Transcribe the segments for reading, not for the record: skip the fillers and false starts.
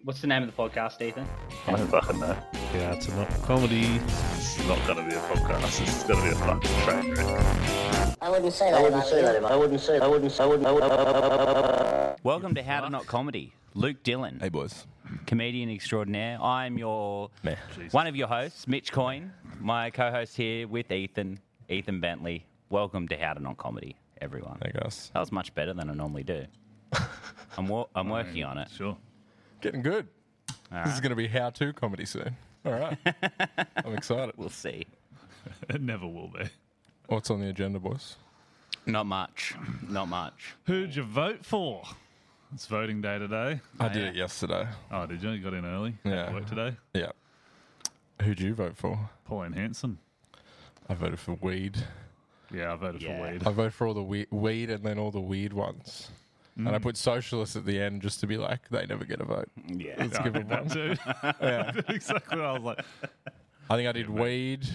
What's the name of the podcast, Ethan? I don't fucking know. Yeah, it's not comedy. It's not going to be a podcast. It's going to be a fucking train wreck. I wouldn't say that. Welcome to How to Not Comedy. Luke Dillon, Hey, boys. comedian extraordinaire. I'm your Meh. one of your hosts, Mitch Coyne. My co-host here with Ethan Bentley. Welcome to How to Not Comedy, everyone. Hey, guys. That was much better than I normally do. I'm working on it. Sure. Getting good. This is going to be how-to comedy soon. All right. I'm excited. We'll see. It never will be. What's on the agenda, boys? Not much. Not much. Who'd you vote for? It's voting day today. I did it yesterday. Oh, did you? You got in early? Yeah. Work today? Yeah. Who'd you vote for? Pauline Hanson. I voted for weed. Yeah, I voted Yeah. for weed. I voted for all the weed and then all the weird ones. And I put socialists at the end just to be like, they never get a vote. Yeah. Let's I give did them that one. too. I did exactly what I was like. I think I did weed,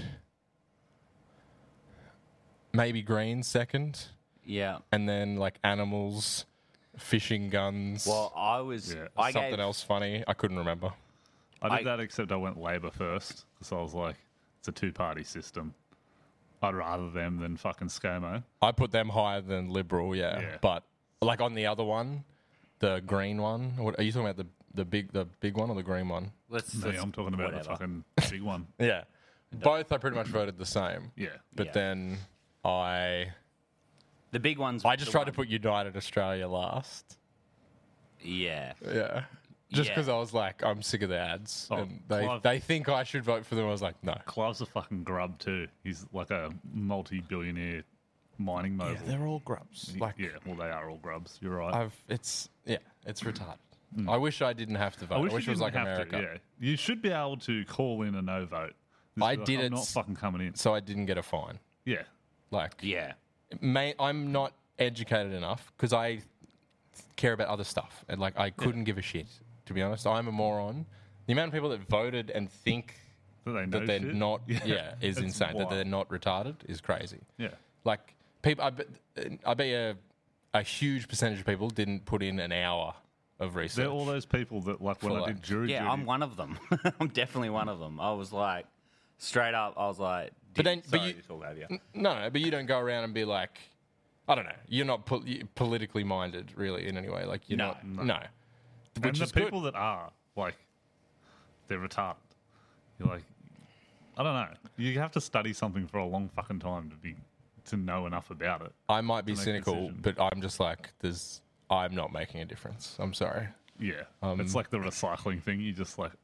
maybe green second, Yeah. and then like animals, fishing guns, Well, I was. Yeah. I something gave, else funny. I couldn't remember. I did that except I went Labor first. So I was like, it's a two-party system. I'd rather them than fucking ScoMo. I put them higher than Liberal, yeah. Yeah. But like on the other one, the green one. What, are you talking about the big one or the green one? Let's, No, I'm talking about whatever. the fucking big one. Yeah. Both I pretty much voted the same. Yeah. But Yeah. then I The big ones. just the tried to one- put United Australia last. Yeah. Yeah. Just Yeah. because I was like, I'm sick of the ads. Oh, and Clive- they think I should vote for them. I was like, no. Clive's a fucking grub too. He's like a multi-billionaire mining mogul. they're all grubs. Like, Yeah, well, they are all grubs. You're right. it's retarded. I wish I didn't have to vote. I wish you it was like didn't have America. To, yeah, you should be able to call in a no vote. Just I be like, did I'm it not fucking coming in. So I didn't get a fine. Yeah, Like, Yeah. I'm not educated enough because I care about other stuff. And like, I couldn't give a shit, to be honest. I'm a moron. The amount of people that voted and think that they know that they're shit. not, is It's insane. That wild. they're not retarded is crazy. Yeah, Like, people, I bet a huge percentage of people didn't put in an hour of research. they're all those people that like when For I like- did jury Yeah, duty. I'm one of them. I'm definitely one of them. I was like, straight up, I was like, But then- but sorry you- to talk over you. No, but you don't go around and be like, I don't know. You're not politically minded, really, in any way. Like, you're No. not. No. and Which the is people good. that are like, they're retarded. You're like, I don't know. You have to study something for a long fucking time to know enough about it. I might be to make a cynical, decision. but I'm just like, I'm not making a difference. I'm sorry. Yeah, it's like the recycling thing. You just like,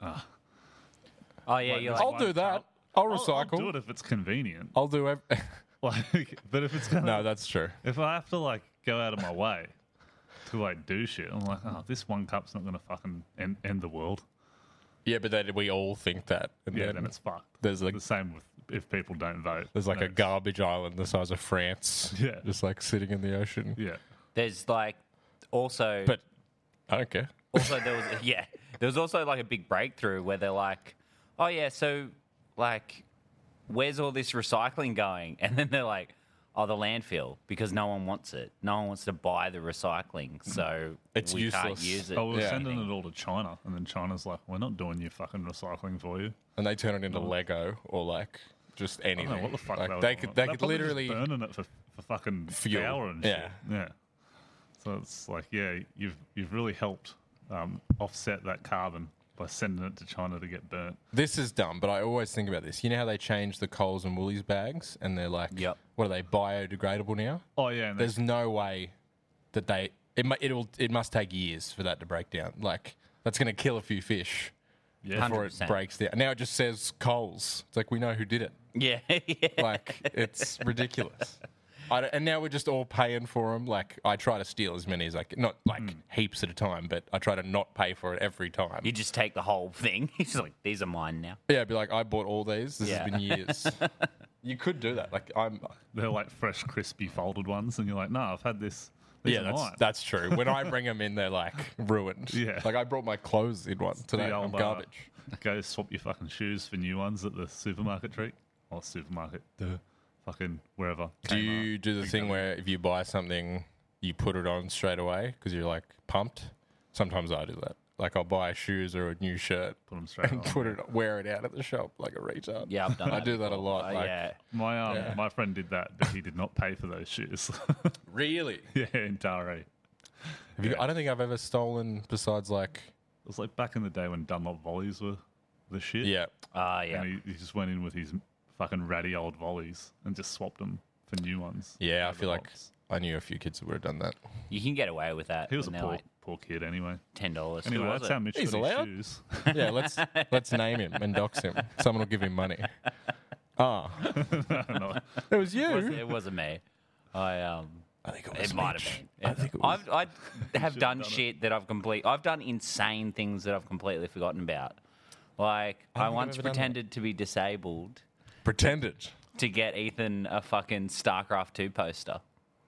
Oh, yeah, Like, you're this like, I'll do that. I'll recycle. I'll do it if it's convenient. I'll do Like, but if it's gonna, No, that's true. if I have to like go out of my way to like do shit, I'm like, oh, this one cup's not gonna fucking end the world. Yeah, but then we all think that. And Yeah, then it's fucked. there's like The same with if people don't vote. there's like No, a garbage island the size of France. Yeah. Just like sitting in the ocean. Yeah, there's like, also, But I don't care. also there was also like a big breakthrough where they're like, oh yeah, so like, where's all this recycling going? And then they're like, oh, the landfill, because no one wants it. No one wants to buy the recycling, so It's we can't useless. use it. I was Yeah. sending it all to China, and then China's like, we're not doing your fucking recycling for you. And they turn it into Lego or like just I anything. don't know what the fuck like, they they could They're probably literally just burning it for fucking Fuel. power and Yeah. shit. Yeah. So it's like, yeah, you've really helped offset that carbon by sending it to China to get burnt. This is dumb, but I always think about this. You know how they changed the Coles and Woolies bags, and they're like, Yep. what are they, biodegradable now? Oh yeah, and There's no way that it must take years for that to break down. Like, that's going to kill a few fish yeah, before it 100%. breaks down. Now it just says Coles. It's like, we know who did it. Yeah, yeah. Like, it's ridiculous. And now we're just all paying for them. Like, I try to steal as many as I can. Not like heaps at a time, but I try to not pay for it every time. You just take the whole thing. It's like, these are mine now. Yeah, be like, I bought all these. This Yeah. has been years. You could do that. Like, they're like fresh, crispy, folded ones, and you're like, no, I've had this. These yeah, are mine. that's true. When I bring them in, they're like ruined. Yeah. Like, I brought my clothes in one today. The I'm old, garbage. Go swap your fucking shoes for new ones at the supermarket treat. Or supermarket. Fucking wherever. Do you Kmart. do the thing where if you buy something, you put it on straight away because you're like pumped? Sometimes I do that. Like I'll buy shoes or a new shirt Put them straight and on. wear it out at the shop like a retard. Yeah, I've done I that. do that a before. lot. Like, Yeah. My friend did that, but he did not pay for those shoes. really? yeah, in Taree. I don't think I've ever stolen besides like. It was like back in the day when Dunlop volleys were the shit. Yeah. Yeah. And he just went in with his fucking ratty old volleys and just swapped them for new ones. Yeah, I Over feel like box. I knew a few kids that would have done that. You can get away with that. He was a when they're poor like kid anyway. $10. Anyway, Who was that's it? how Mitch He's got allowed. his shoes. Yeah, let's name him and dox him. Someone will give him money. Ah, No. it was you. It wasn't me. I think it was It might Mitch. have been. I think it was. I have done done it. shit that I've done insane things that I've completely forgotten about. Like I I don't think I've once ever done that. pretended to be disabled Pretended. to get Ethan a fucking StarCraft 2 poster.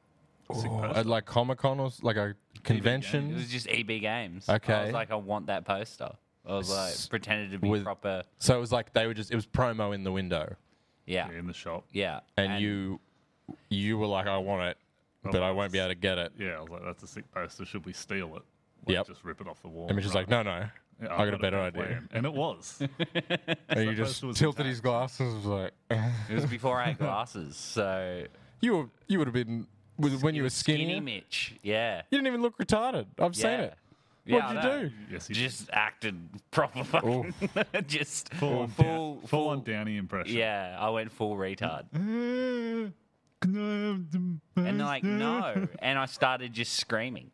At like Comic Con or like a It convention. was just EB Games. Okay. I was like, I want that poster. I was like, pretended to be With- proper. So it was like it was promo in the window, Yeah. Yeah, in the shop. Yeah. and you were like, I want it, but I won't be able to get it. Yeah, I was like, that's a sick poster. Should we steal it? Like, Yep. Just rip it off the wall. And Mitch was like, no, no, Yeah, I got a better idea. plan. And it was. And you The just poster was tilted intact. his glasses. And was like, It was before I had glasses. So. you would have been when you were skinny. Skinny Mitch. Yeah. You didn't even look retarded. I've seen Yeah. it. Yeah, What'd I you know. do? Yes, he Just acted proper fucking. just full on Downey impression. Yeah, I went full retard. And And they're like, no. And I started just screaming.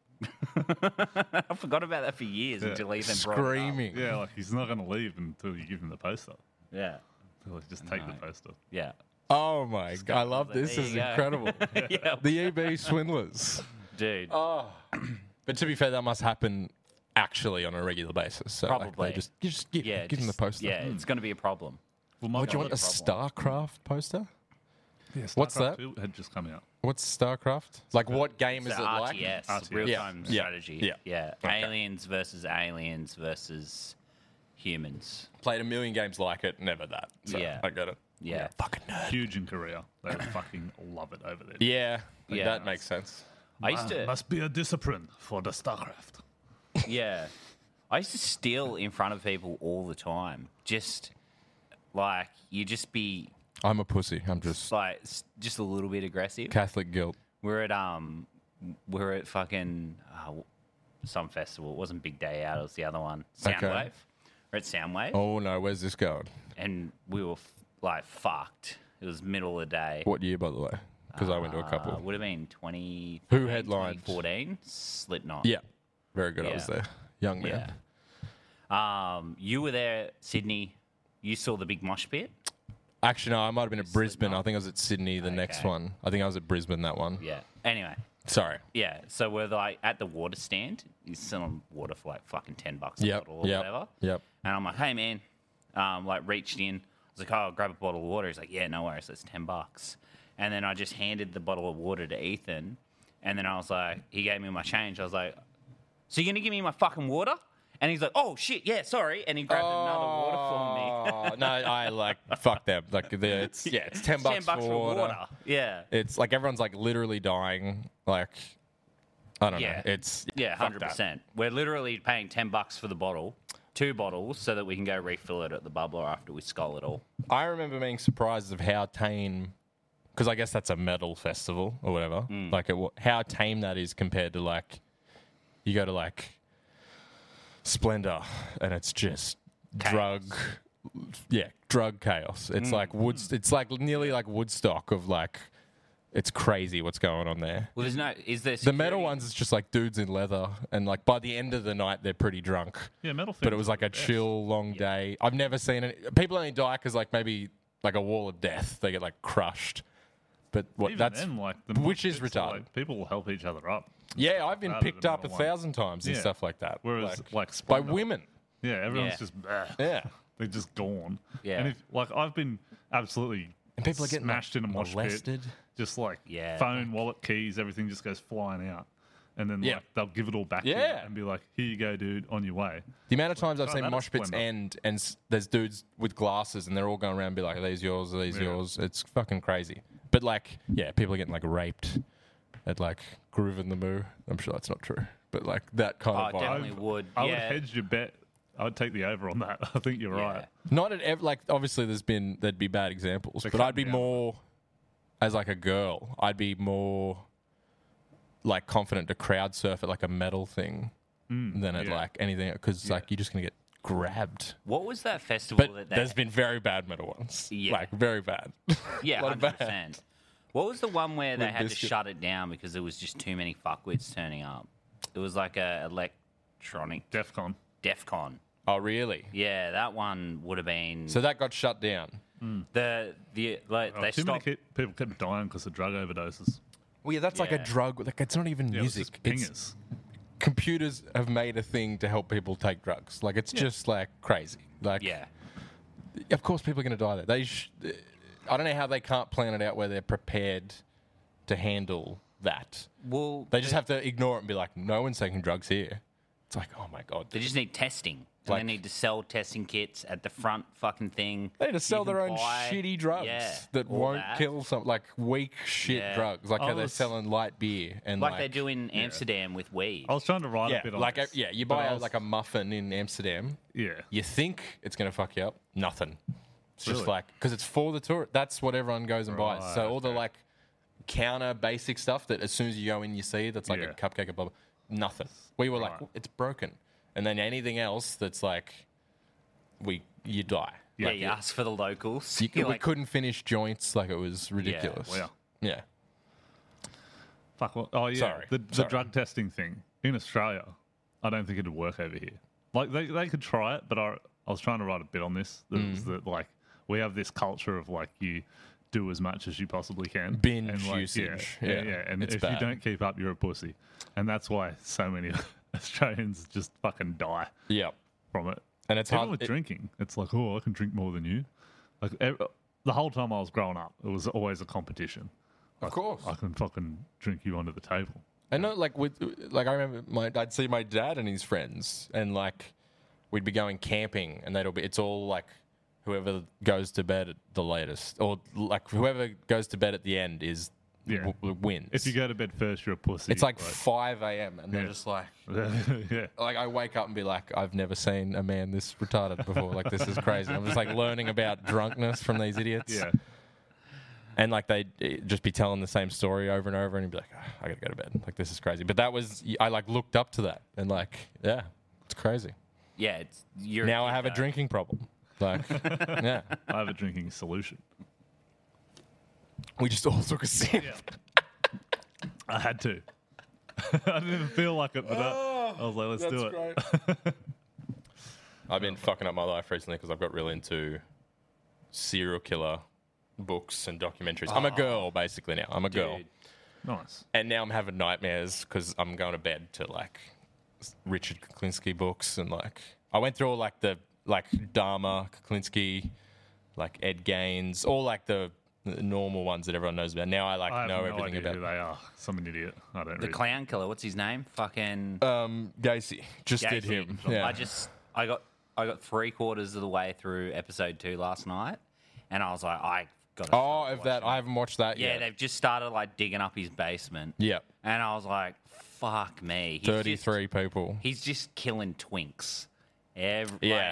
I forgot about that for years until Ethan brought it up. Screaming. Yeah, like he's not going to leave until you give him the poster. Yeah. He'll just take the poster. Yeah. Oh my god! I love There this. you This is go. incredible. Yeah. The EB swindlers. Dude. Oh, but to be fair, that must happen actually on a regular basis. So like, Probably. you just give yeah. them the just- poster. Yeah, it's going to be a problem. Well, my Would you want a Problem. StarCraft poster? Yeah, What's StarCraft that? 2 had just come out. What's StarCraft? Like, what game is It's it like? RTS, RTS. real-time Yeah. strategy. Yeah. Yeah. Okay. Aliens versus humans. Played a million games like it, never that. So Yeah. I get it. Yeah. Fucking nerd. Huge in Korea. They fucking love it over there. Yeah, Yeah. that makes sense. I used to. Must be a discipline for the StarCraft. Yeah. I used to steal in front of people all the time. Just like you just be I'm a pussy. I'm just like just a little bit aggressive. Catholic guilt. We're at fucking some festival. It wasn't Big Day Out. It was the other one, Soundwave. Okay. We're at Soundwave, Oh no, where's this going? and we were like fucked. It was middle of the day. What year, by the way? Because I went to a couple. Would have been 20. Who headlined? 2014. Slipknot. Yeah, very good. I was Yeah. there, young man. Yeah. You were there, Sydney. You saw the big mosh pit. Actually, no, I might have been at Brisbane. Slipknot. I think I was at Sydney. The next Okay. one. I think I was at Brisbane. That one. Yeah. Anyway. Sorry. Yeah, so we're like at the water stand. He's selling water for like fucking $10 a Yep. bottle or whatever. Yep. And I'm like, hey man, like reached in. I was like, oh, I'll grab a bottle of water. He's like, yeah, no worries, that's $10. And then I just handed the bottle of water to Ethan. And then I was like, he gave me my change. I was like, so you're gonna give me my fucking water? And he's like, oh shit, yeah, sorry. And he grabbed another water for me. Oh, no, I like fuck them. Like it's it's $10 $10 for water. Yeah. It's like everyone's like literally dying. Like I don't Yeah. know. It's Yeah, fuck that. 100%. We're literally paying $10 for the bottle, 2 bottles, so that we can go refill it at the bubbler after we skull it all. I remember being surprised of how tame, because I guess that's a metal festival or whatever. Mm. Like how tame that is compared to like you go to like Splendor and it's just Chaos. drug chaos. It's like It's like nearly like Woodstock of like. It's crazy what's going on there. Well, is there The metal security? ones, it's just like dudes in leather, and like by the end of the night, they're pretty drunk. Yeah, metal. But it was like a chill, long day. I've never seen it. People only die because like maybe like a wall of death, they get like crushed. But what Even that's then, like, the which mosh is pits are, retarded. like, people will help each other up. yeah, I've been rather picked than up metal 1,000 times and Yeah. stuff like that. Whereas, like, by Splendor- women. Yeah, everyone's Yeah. just bleh. Yeah, They're just gone. Yeah. And if, like I've been absolutely and people are getting smashed like, in a mosh molested. pit. Just like Yeah. phone, wallet, keys, everything just goes flying out. And then Yeah. like they'll give it all back to you Yeah. and be like, here you go, dude, on your way. The amount of times I've Oh, seen that mosh is pits Splendor. end, and there's dudes with glasses, and they're all going around and be like, "Are these yours? Are these Yeah. yours?" It's fucking crazy. But like, yeah, people are getting like raped at like Groove in the Moo. I'm sure that's not true, but like that kind Oh, of vibe. definitely would. I would Yeah. hedge your bet. I would take the over on that. I think you're Yeah. right. Not at like obviously there'd be bad examples, They're but I'd be cutting down. more as like a girl. I'd be more like confident to crowd surf at like a metal thing than at yeah. like anything because like you're just gonna get grabbed. What was that festival But that they there's been very bad metal ones. Yeah. Like very bad. Yeah, lot of 100%. What was the one where they Limp had to Bizkit. shut it down because there was just too many fuckwits turning up? It was like a electronic DEFCON. DEF-CON. Oh really? Yeah, that one would have been So that got shut down. the like Oh, they too many stopped. people kept dying because of drug overdoses. Well, yeah, that's like a Yeah. drug. Like it's not even Yeah, it was music. just It's pingers. computers have made a thing to help people take drugs. Like it's just like crazy. Like Yeah, of course people are going to die there. I don't know how they can't plan it out where they're prepared to handle that. well, They just have to ignore it and be like, no one's taking drugs here. It's like, oh my god. they just need testing. And Like- they need to sell testing kits at the front fucking thing. They need to sell You their can own buy- shitty drugs yeah, that all won't that. kill some like weak shit Yeah. drugs, like I how they're was- selling light beer and Like they do in Amsterdam with weed. I was trying to write Yeah, a bit on like this, yeah, you but buy I was- like a muffin in Amsterdam. yeah. You think it's going to fuck you up? Nothing. It's just Really? like because it's for the tour. That's what everyone goes and buys. Right, So all the okay. like counter basic stuff that as soon as you go in, you see that's like Yeah. a cupcake or blah, blah. Nothing. We were like, Right. it's broken, and then anything else that's like, you die. yeah, Like, you ask for the locals. we You're like, couldn't finish joints. Like it was ridiculous. Wow. Yeah. Fuck. Well, oh yeah. Sorry. The Sorry. drug testing thing in Australia, I don't think it'd work over here. Like they could try it, but I was trying to write a bit on this. That was that like we have this culture of like you do as much as you possibly can. Binge and, like, usage. Yeah, Yeah. yeah. And It's if bad. you don't keep up, you're a pussy. And that's why so many Australians just fucking die Yeah. from it. And it's Even hard. with drinking, it's like, oh, I can drink more than you. Like the whole time I was growing up, it was always a competition. Of course. I can fucking drink you under the table. I know, like I remember I'd see my dad and his friends, and like we'd be going camping, and it's all like whoever goes to bed at the latest, or like whoever goes to bed at the end is Yeah. wins. If you go to bed first, you're a pussy. it's like 5 a.m. and they're Yeah. just like, yeah. like I wake up and be like, I've never seen a man this retarded before. Like this is crazy. I'm just like learning about drunkenness from these idiots. Yeah. And like they'd just be telling the same story over and over, and you'd be like, "Oh, I gotta go to bed. Like this is crazy. But I like looked up to that, and like, yeah, it's crazy. yeah, you're Now a I kid, have a though. drinking problem. Like, yeah, I have a drinking solution. we just all took a sip. I had to. I didn't even feel like it, but I was like, let's do it. Great. I've been fucking up my life recently because I've got really into serial killer books and documentaries. I'm a girl basically now. I'm a girl. Dude. Nice. And now I'm having nightmares because I'm going to bed to like Richard Kuklinski books and like I went through all like the like Dharma, Kuklinski, like Ed Gaines, all like the normal ones that everyone knows about. Now I like I have know no everything idea who about they are. Some an idiot. I don't The read. clown killer. What's his name? Fucking. Gacy. Just did Gacy. him. Yeah. I got 3/4 of the way through episode 2 last night, and I was like, I got. Oh, of that I haven't watched that Yeah, yet. they've just started like digging up his basement. Yeah. And I was like, fuck me. 33 people. He's just killing twinks. Every Yeah.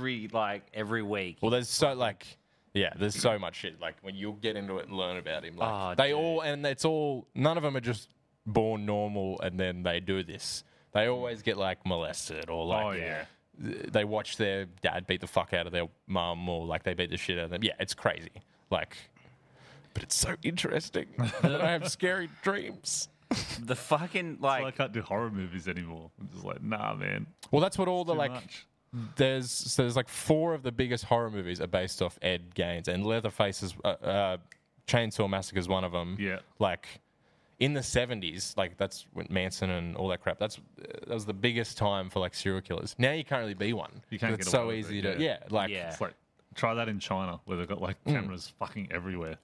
every week. Well, there's so like, yeah, there's so much shit. Like when you'll get into it and learn about him, like Oh, they dude. all, and it's all, none of them are just born normal and then they do this. They always get like molested or like, Oh, yeah. they watch their dad beat the fuck out of their mum or like they beat the shit out of them. Yeah, it's crazy. Like, but it's so interesting. And I have scary dreams. the fucking So I like can't do horror movies anymore. I'm just like, nah, man. Well, that's what all the Too like. much. There's like 4 of the biggest horror movies are based off Ed Gaines, and Leatherface's Chainsaw Massacre is one of them. Yeah. Like in the 70s, like that's when Manson and all that crap. That was the biggest time for like serial killers. Now you can't really be one. You can't 'cause it's get so away with easy it, to yeah. like Yeah. It's like, try that in China where they've got like cameras fucking everywhere.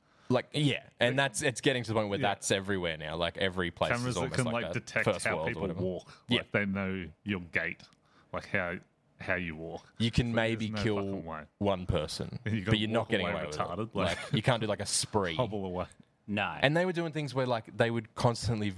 and it's getting to the point where Yeah. that's everywhere now. Like every place Cameras is that almost can like like that. detect First how world or people whatever. walk. Yeah. Like they know your gait, like how you walk. You can Like, maybe there's no kill fucking way. one person, You gotta but you're not walk getting away away with retarded, it. like- Like you can't do like a spree. Hobble away. no. And they were doing things where like they would constantly visit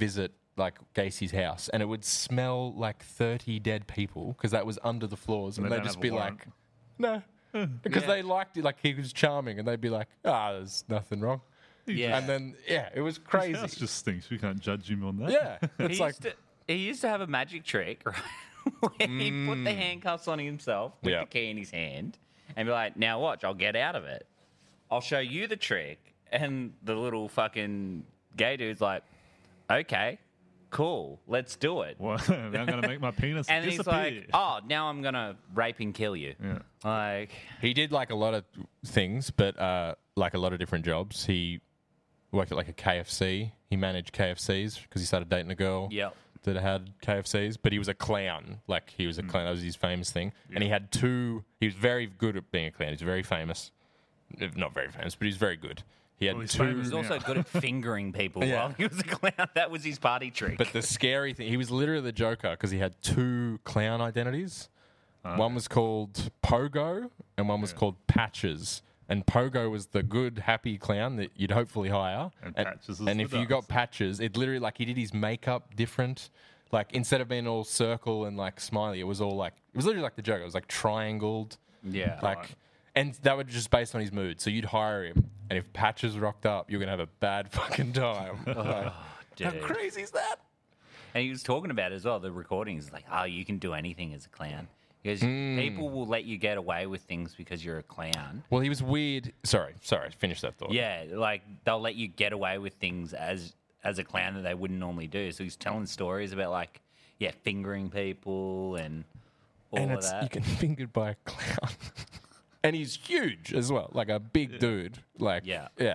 like Gacy's house, and it would smell like 30 dead people because that was under the floors, and They they'd don't just have a be warrant. like, no, because they liked it, like he was charming, and they'd be like, there's nothing wrong. Yeah. And then it was His crazy. house just stinks. We can't judge him on that. Yeah, He it's like used to have a magic trick, right? Where he put the handcuffs on himself with Yeah. the key in his hand and be like, now watch, I'll get out of it. I'll show you the trick. And the little fucking gay dude's like, okay, cool, let's do it. Well, I'm going to make my penis And he's disappear. like, oh, now I'm going to rape and kill you. Yeah. Like, he did like a lot of things, but like a lot of different jobs. He worked at like a KFC. He managed KFCs because he started dating a girl yep. that had KFCs, but he was a clown. Like he was a clown. That was his famous thing. And he had two. He was very good at being a clown. He's very famous. Not very famous, but he's very good. He had Well, he's two. famous He was also Yeah. good at fingering people Yeah. while he was a clown. That was his party trick. But the scary thing, he was literally the Joker because he had two clown identities. One was called Pogo, and one was called Patches. And Pogo was the good, happy clown that you'd hopefully hire. And Patches is and the if you dance. got Patches, it literally like he did his makeup different. Like instead of being all circle and like smiley, it was all like it was literally like the Joker. It was like triangled. yeah. Like, and that was just based on his mood. So you'd hire him, and if Patches rocked up, you're gonna have a bad fucking time. Like, how dude. crazy is that? And he was talking about it as well, the recordings. Like, oh, you can do anything as a clown. Because people will let you get away with things because you're a clown. Well, he was weird. Sorry. Finish that thought. Yeah, like they'll let you get away with things as a clown that they wouldn't normally do. So he's telling stories about like, yeah, fingering people and all And of that. you can be fingered by a clown. And he's huge as well, like a big dude. Like, Yeah. yeah.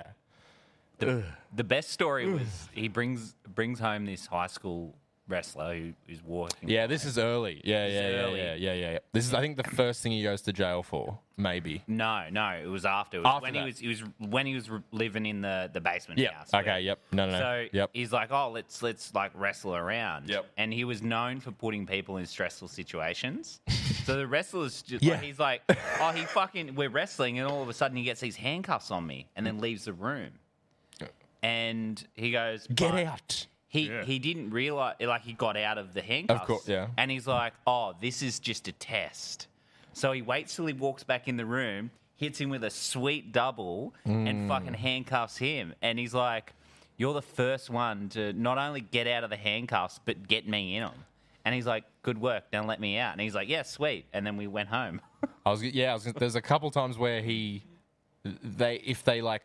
The best story was he brings home this high school wrestler who's walking. Yeah, this is early. Yeah. early. This is, I think, the first thing he goes to jail for, maybe. No, it was after. It was After when that. he was living in the basement Yep. house. Okay. Yep. No. So Yep. he's like, oh, let's like wrestle around. Yep. And he was known for putting people in stressful situations. So the wrestlers just Yeah. like, he's like, oh, we're wrestling, and all of a sudden he gets these handcuffs on me, and then leaves the room. And he goes, Get "But out. He didn't realize, like, he got out of the handcuffs. Of course, yeah. And he's like, oh, this is just a test. So he waits till he walks back in the room, hits him with a sweet double, and fucking handcuffs him. And he's like, you're the first one to not only get out of the handcuffs, but get me in them. And he's like, good work, now let me out. And he's like, yeah, sweet. And then we went home. There's a couple times where if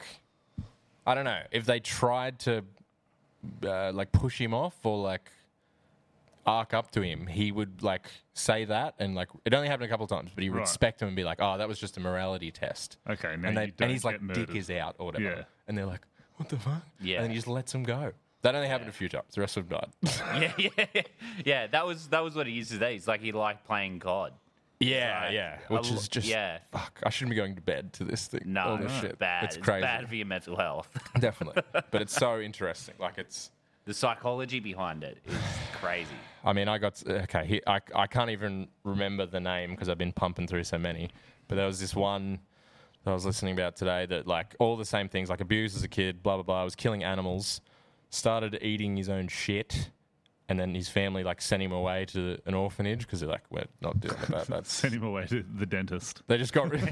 they tried to like push him off or like arc up to him, he would like say that, and like it only happened a couple of times, but he would Right. respect him and be like, "Oh, that was just a morality test." Okay, now and, you don't he's like, get murdered. "Dick is out" or whatever, Yeah. and they're like, "What the fuck?" Yeah. and then he just lets him go. That only happened a few times. The rest of them died. Yeah. That was what he used to say. He's like, he liked playing God. yeah, which is just fuck. I shouldn't be going to bed to this thing. No, all this it's shit. bad. It's crazy. Bad for your mental health. Definitely, but it's so interesting. Like it's. The psychology behind it is crazy. I mean, I can't even remember the name because I've been pumping through so many. But there was this one that I was listening about today that like all the same things, like abused as a kid, blah blah blah. Was killing animals, started eating his own shit, and then his family like sent him away to an orphanage because they're like, we're not doing that. That's Send him away to the dentist. they just got rid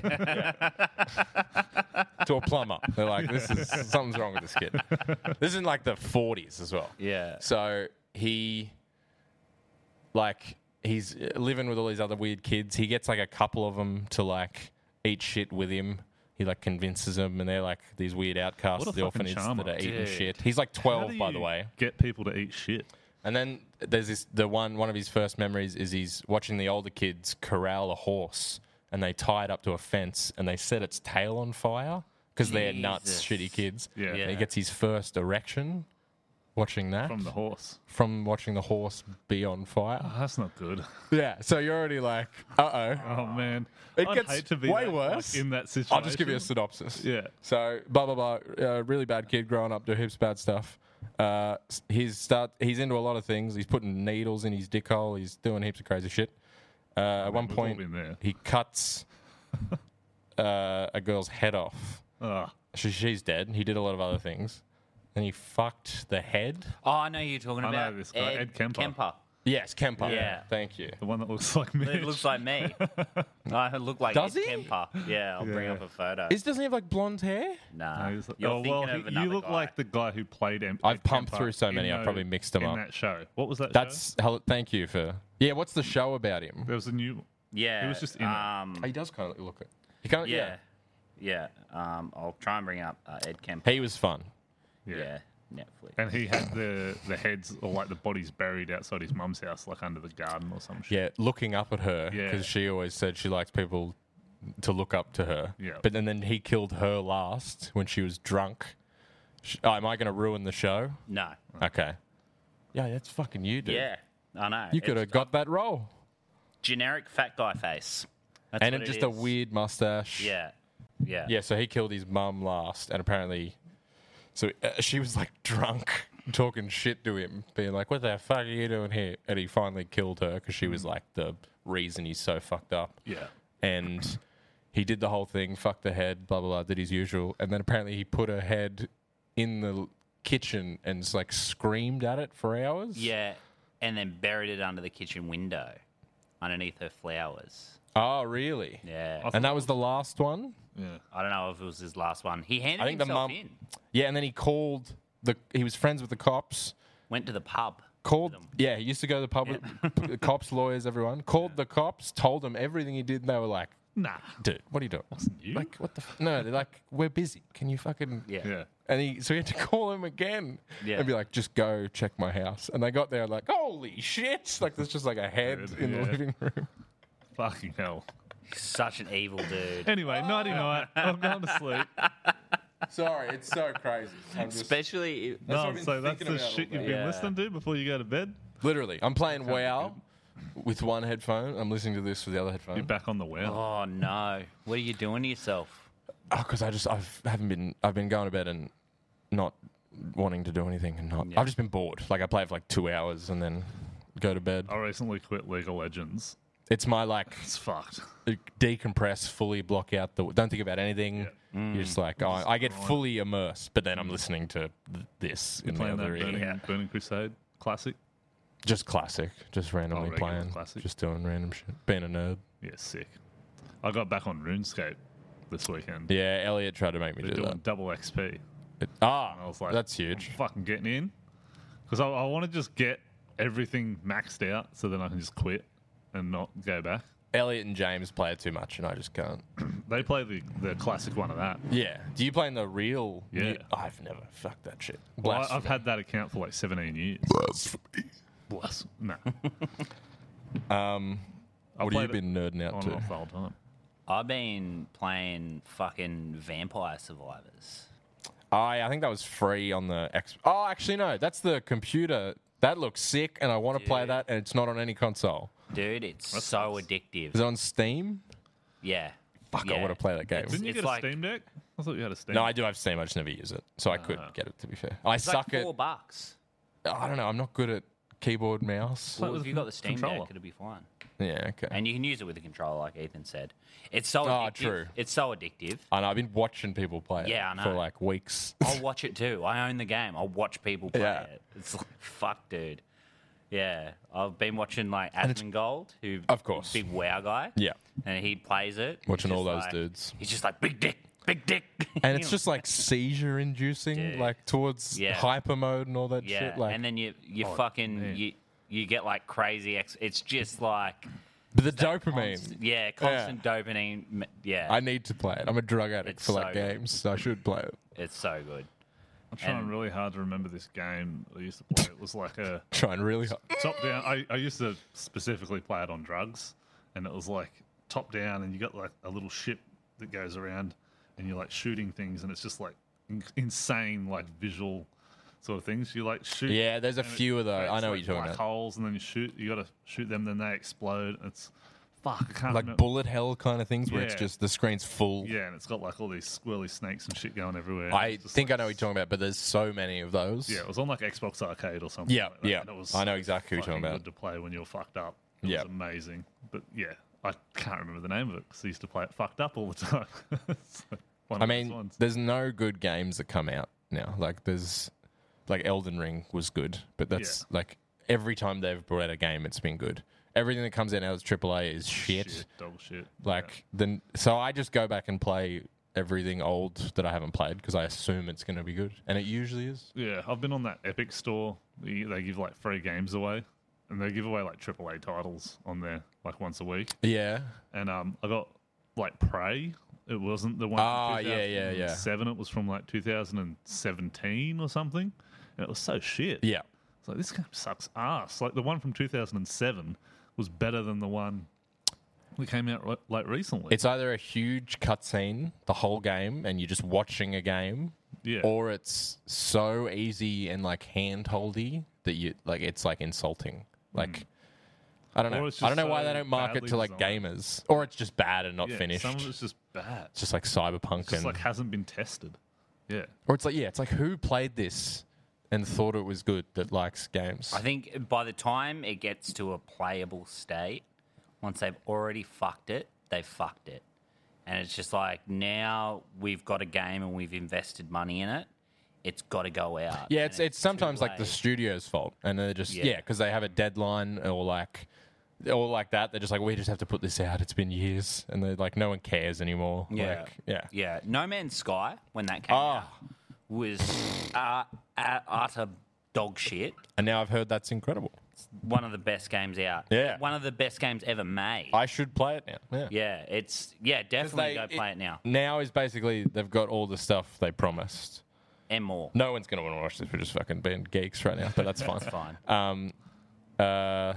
to a plumber. They're like, something's wrong with this kid. This is in like the 40s as well. Yeah. So he's living with all these other weird kids. He gets like a couple of them to like eat shit with him. He like convinces them, and they're like these weird outcasts What a of the fucking orphanage charmer. that are eating Dude. shit. He's like How 12, do by the you way. Get people to eat shit. And then there's one of his first memories is he's watching the older kids corral a horse, and they tie it up to a fence, and they set its tail on fire because they're nuts, Jesus. shitty kids. Yeah. And he gets his first erection watching that. From the horse. From watching the horse be on fire. Oh, that's not good. Yeah, so you're already like, uh-oh. Oh, man. It I'd gets hate to be way that, worse. like, in that situation. I'll just give you a synopsis. Yeah. So, blah, blah, blah. Really bad kid growing up, do heaps of bad stuff. He's into a lot of things. He's putting needles in his dick hole. He's doing heaps of crazy shit. At one we've all point, been there. he cuts a girl's head off. Oh, She's dead. He did a lot of other things. and he fucked the head. Oh, I know who you're talking I know about. this guy, Ed Kemper. Yes, Kemper. Yeah. Thank you. The one that looks like me. It looks like me. I look like Does Ed he? Kemper. Yeah, I'll bring Yeah. up a photo. Doesn't he have like blonde hair? Nah, He's like- you're oh, thinking well, of another you look guy. like the guy who played I've Ed pumped Kemper through so in many, I probably mixed them in up. that show. What was that show? That's thank you for. Yeah, what's the show about him? There was a new... Yeah, He was just in it. He does kind of look it. He kind of yeah. I'll try and bring up Ed Kemper. He was fun. Yeah, Netflix. And he had the heads or like the bodies buried outside his mum's house, like under the garden or some shit. Yeah, looking up at her Yeah. because she always said she likes people to look up to her. Yeah. But then he killed her last when she was drunk. Am I going to ruin the show? No. Okay. Yeah, that's fucking you, dude. Yeah, I know. You could have It's got that role. generic fat guy face. That's And what it it just a is. weird mustache. Yeah. Yeah, so he killed his mum last, and apparently, so she was like drunk, talking shit to him, being like, "What the fuck are you doing here?" And he finally killed her because she was like the reason he's so fucked up. Yeah. And he did the whole thing, fucked the head, blah blah blah, did his usual, and then apparently he put her head in the kitchen and just like screamed at it for hours. Yeah, and then buried it under the kitchen window, underneath her flowers. Oh, really? Yeah. And that was the last one. Yeah. I don't know if it was his last one. He handed I think the himself mum. in. Yeah, and then he called the. He was friends with the cops. Went to the pub. Called, with them. yeah, he used to go to the pub with the cops, lawyers, everyone. Called the cops, told them everything he did, and they were like, Nah. "Dude, what are you doing?" you. Like, what the? No, they're like, "We're busy. Can you fucking?" Yeah. Yeah. And so he had to call him again Yeah. and be like, "Just go check my house." And they got there like, "Holy shit!" Like there's just like a head Dude, in the yeah. living room. Fucking hell. Such an evil dude. Anyway, nighty night. I'm going to sleep. Sorry, it's so crazy. I'm just, Especially. That's what No, I've been so that's thinking the about shit all you've day. been Yeah. listening to before you go to bed? literally, I'm playing Sounds WoW with one headphone. I'm listening to this with the other headphone. You're back on the well. Oh no! What are you doing to yourself? Because I've been going to bed and not wanting to do anything and not. Yeah. I've just been bored. Like I play for like 2 hours and then go to bed. I recently quit League of Legends. It's my like It's fucked. decompress, fully block out the. Don't think about anything. Yeah. You're just like, oh, I get fully immersed, but then I'm listening to this in the Playing that other ear. Burning Crusade classic. Just classic, just randomly regular playing, classic. just doing random shit, being a nerd. Yeah, sick. I got back on RuneScape this weekend. Yeah, Elliot tried to make me They're do doing that. double XP. Ah, I was like, that's huge. Fucking getting in. Because I want to just get everything maxed out so then I can just quit and not go back. Elliot and James play it too much, and I just can't. They play the classic one of that. Yeah. Do you play in the real? Yeah. I've never. Fuck that shit. Well, I've Blasphemy. had that account for like 17 years. No. What have you played it been nerding out On to? and off the whole time. I've been playing fucking Vampire Survivors. I think that was free on the X. Oh, actually, no. That's the computer. That looks sick, and I want to play Dude. that, and it's not on any console. Dude, it's That's so nice. addictive. Is it on Steam? Yeah. Fuck, yeah. I want to play that game. Didn't you It's get a like- Steam Deck? I thought you had a Steam No, I do have Steam. I just never use it, so I could get it. To be fair, I It's suck like at. $4. I don't know. I'm not good at keyboard, mouse. Well, with if you a got the Steam controller. Deck, it'll be fine. Yeah, okay. And you can use it with a controller, like Ethan said. It's so Oh, addictive. true. It's so addictive. I know. I've been watching people play it Yeah, I for know. like weeks. I'll watch it too. I own the game. I'll watch people play Yeah. it. It's like, fuck, dude. Yeah. I've been watching like it's- Asmongold, who Of course. big WoW guy. Yeah. And he plays it. Watching He's all just those like- dudes. He's just like big dick, big dick. And it's just like seizure inducing, Dude. like towards Yeah. hyper mode and all that yeah. shit. Like, And then you Oh, fucking man. you get like crazy. It's just like but the dopamine. constant dopamine. Yeah. I need to play it. I'm a drug addict It's for like so good. games, so I should play it. It's so good. I'm trying And- really hard to remember this game I used to play. It was like a Trying really hard. top down. I used to specifically play it on drugs, and it was like top down, and you got like a little ship that goes around, and you're like shooting things, and it's just like insane, like visual sort of things. You like shoot. Yeah, there's a and it few of those. creates, I know what like, you're talking black about. holes, and then you shoot. You got to shoot them, then they explode. It's fuck. I can't Like remember. bullet hell kind of things where it's Yeah. just the screen's full. Yeah, and it's got like all these squirrely snakes and shit going everywhere. I It's just, think like, I know what you're talking about, but there's so many of those. Yeah, it was on like Xbox Arcade or something. Yeah, like that, yeah. and it was I know exactly what you're fucking talking about. Good to play when you're fucked up. It Yeah. was amazing. But yeah, I can't remember the name of it because I used to play it fucked up all the time. It's like one I of those mean, ones. there's no good games that come out now. Like, there's like Elden Ring was good, but that's like every time they've brought out a game, it's been good. Everything that comes out now as AAA is shit. Dog shit. Like then, so I just go back and play everything old that I haven't played because I assume it's going to be good, and it usually is. Yeah, I've been on that Epic store. They give like free games away, and they give away like AAA titles on there like once a week. Yeah. And I got like Prey. It wasn't the one from 2007. It was from like 2017 or something, and it was so shit. Yeah. It's like this game sucks ass. Like the one from 2007 was better than the one that came out like recently. It's either a huge cutscene, the whole game, and you're just watching a game, yeah. or it's so easy and like hand-holdy that you like it's like insulting. Like I don't know. Or it's I don't just know why so they don't market badly to like designed. gamers, or it's just bad and not Yeah, finished. Some of it's just bad. It's just like Cyberpunk It's just and like hasn't been tested. Yeah. or it's like who played this and thought it was good that likes games. I think by the time it gets to a playable state, once they've already fucked it, they've fucked it. And it's just like, now we've got a game and we've invested money in it. It's got to go out. Yeah, And it's sometimes too like the late. studio's fault, and they're just Yeah. because they have a deadline or like that. They're just like, we just have to put this out. It's been years, and they're like, no one cares anymore. Yeah. Like, Yeah. No Man's Sky, when that came out, was utter dog shit. And now I've heard that's incredible. One of the best games out. Yeah. One of the best games ever made. I should play it now. Yeah. Yeah, definitely go play it now. Now is basically they've got all the stuff they promised. And more. No one's going to want to watch this. We're just fucking being geeks right now, but that's fine. It's fine.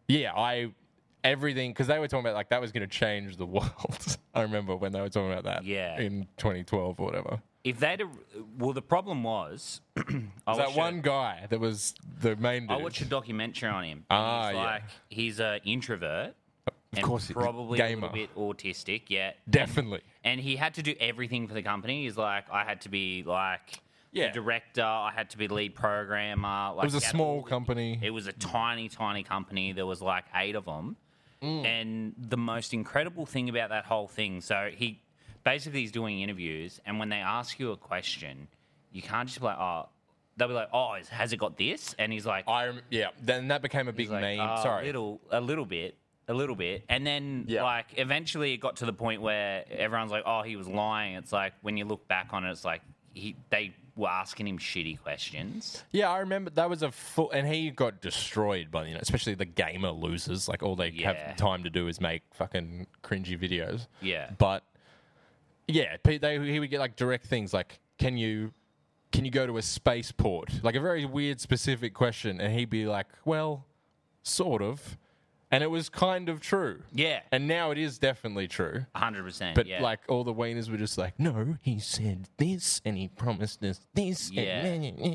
Everything, because they were talking about like that was going to change the world. I remember when they were talking about that in 2012 or whatever. If they'd have, well, the problem was, That one guy that was the main dude. I watched a documentary on him. Ah, He's yeah. like, he's an introvert. Of course, probably gamer. a little bit autistic, yeah. Definitely. And he had to do everything for the company. He's like, I had to be like Yeah. the director. I had to be lead programmer. Like, It was a he had small all- company. It was a tiny, tiny company. There was like 8 of them. And the most incredible thing about that whole thing, so he basically he's doing interviews, and when they ask you a question, you can't just be like, oh, they'll be like, oh, has it got this? And he's like, Then that became a big he's like, meme. "Oh, Sorry. a little bit. And then, Yeah. like, eventually it got to the point where everyone's like, oh, he was lying. It's like, when you look back on it, it's like, they were asking him shitty questions. Yeah, I remember that was a full, and he got destroyed by especially the gamer losers. Like all they Yeah. have time to do is make fucking cringy videos. Yeah. But yeah, he would get like direct things like, can you go to a spaceport? Like a very weird specific question, and he'd be like, well, sort of, and it was kind of true. Yeah. And now it is definitely true. 100%. But yeah. like all the wieners were just like, no, he said this and he promised us this. Yeah.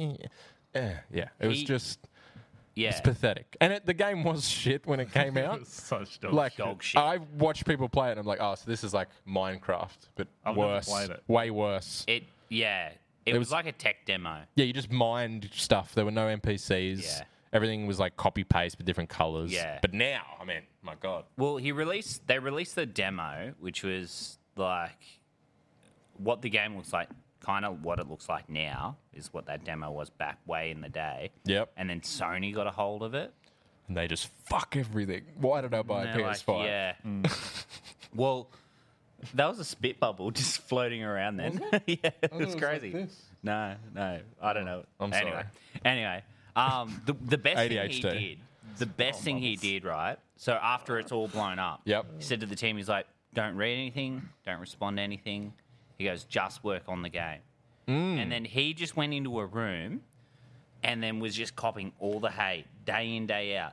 Yeah. It was just yeah. it's pathetic. And the game was shit when it came out. Such dog Like shit. Dog shit. I watched people play it and I'm like, oh, so this is like Minecraft, but I've never worse. played it. Way worse. It It was was- like a tech demo. Yeah, you just mined stuff. There were no NPCs. Yeah. Everything was like copy paste with different colors. Yeah. But now, I mean, my God. Well, they released the demo, which was like what the game looks like, kind of what it looks like now is what that demo was back way in the day. Yep. And then Sony got a hold of it. And they just fuck everything. Why did I buy a And they're like, PS5? yeah. Well, that was a spit bubble just floating around then. Yeah, it was crazy. this. No, I don't know. I'm Anyway, the best thing he ADHD. did, the best thing he did, right? So after it's all blown up, Yep. he said to the team, he's like, "Don't read anything, don't respond to anything." He goes, "Just work on the game." And then he just went into a room, and then was just copying all the hate day in day out.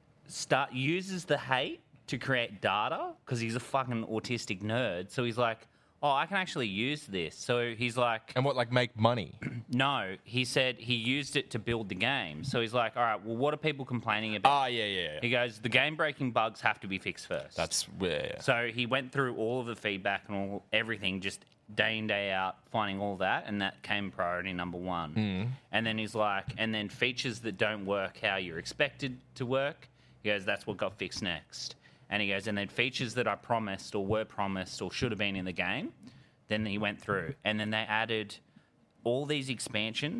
Uses the hate to create data because he's a fucking autistic nerd. So he's like, oh, I can actually use this. So he's like, And what, like, make money? no, he said he used it to build the game. So he's like, all right, well, what are people complaining about? Yeah. He goes, the game-breaking bugs have to be fixed first. That's where. So he went through all of the feedback and everything, just day in, day out, finding all that, and that came priority number one. And then he's like, and then features that don't work how you're expected to work, he goes, that's what got fixed next. And he goes, and then features that I promised or were promised or should have been in the game, then he went through. And then they added all these expansions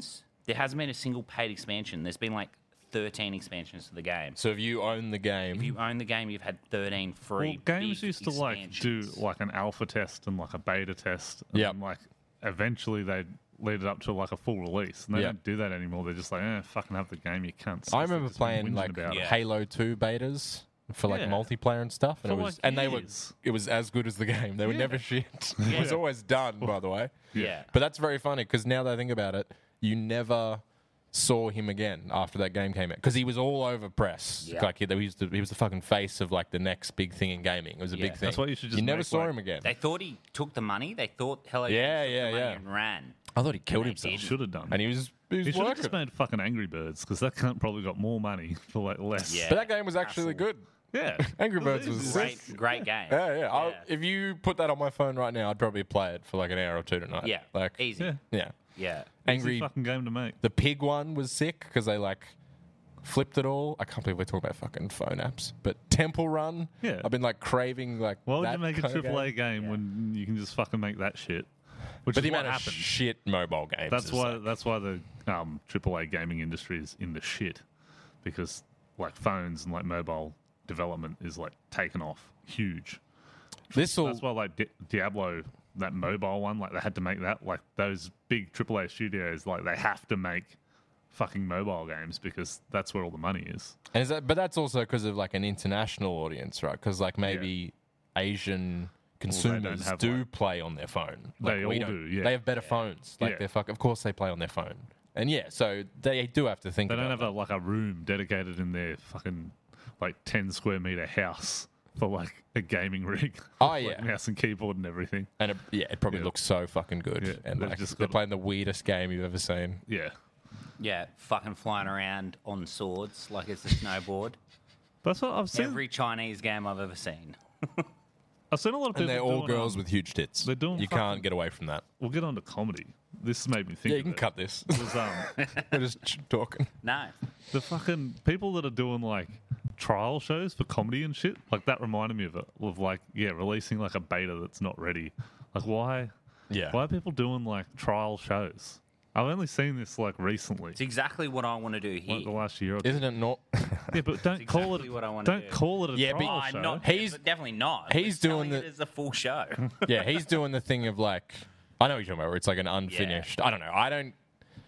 there hasn't been a single paid expansion. There's been like 13 expansions to the game. So if you own the game, If you own the game, you've had 13 free. Well, games big used to like do expansions. like an alpha test and like a beta test. And Yep. then, like eventually they'd lead it up to like a full release. And they Yep. don't do that anymore. They're just like, fucking have the game, you cunts. I They've remember just been playing whinging like about it. Yeah. Halo 2 betas for like Yeah. multiplayer and stuff, and For, it was like, and years. it was as good as the game. They were Yeah. never shit. It was Yeah. always done, by the way. Yeah. But that's very funny because now that I think about it, you never saw him again after that game came out because he was all over press. Yeah. Like he was the fucking face of like the next big thing in gaming. It was a Yeah. big thing. That's why you should just You never make, saw like- him again. They thought he took the money. They thought Hello Yeah, Games took yeah, the money yeah. and ran. I thought he killed They himself, did. Should have done. and he was He should have working. just made fucking Angry Birds because that cunt probably got more money for like less. Yeah. But that game was actually Hassle. good. Yeah. Angry Birds was Great game. Yeah. If you put that on my phone right now, I'd probably play it for like an hour or two tonight. Yeah. like Easy. Yeah. Yeah. yeah. Easy Angry. fucking game to make. The pig one was sick because they like flipped it all. I can't believe we're talking about fucking phone apps. But Temple Run, Yeah. I've been like craving like. Why would that you make a kind of AAA game when you can just fucking make that shit? Which But is the what amount of happens. shit mobile games. That's is why. like- That's why the AAA gaming industry is in the shit, because like phones and like mobile development is like taken off huge. this will. That's why like Diablo, that mobile one, like they had to make that. Like those big AAA studios, like they have to make fucking mobile games because that's where all the money is. And is that, but that's also because of like an international audience, right? Because like maybe Asian consumers have, do like- play on their phone. Like, They we all don't. do, yeah. They have better phones. Like Yeah. they're of course they play on their phone. And yeah, so they do have to think They don't about have like a room dedicated in their fucking like 10 square meter house for like a gaming rig. Oh, with, yeah. like, mouse and keyboard and everything. And it probably Yeah. looks so fucking good. Yeah, And they've like, just they're got- playing the weirdest game you've ever seen. Yeah. Yeah. Fucking flying around on swords like it's a snowboard. That's what I've seen. Every Chinese game I've ever seen. I've seen a lot of people. And they're all doing, girls with huge tits. they're doing you fucking- can't get away from that. We'll get on to comedy. This made me think. Yeah, you of can it. cut this. Was, We're just talking. No. the fucking people that are doing like trial shows for comedy and shit, like that reminded me of it. Of like, yeah, releasing like a beta that's not ready. Like, why? Yeah. Why are people doing like trial shows? I've only seen this like recently, It's exactly what I want to do like here. the last year or two. Isn't it not? Yeah, but don't call exactly it. what I wanna Don't do. call it a Yeah, but- trial I'm show. not. He's- Definitely not. he's We're doing selling the- it as a full show. Yeah, he's doing the thing of like, I know what you're talking about, where it's like an unfinished. I don't know. I don't.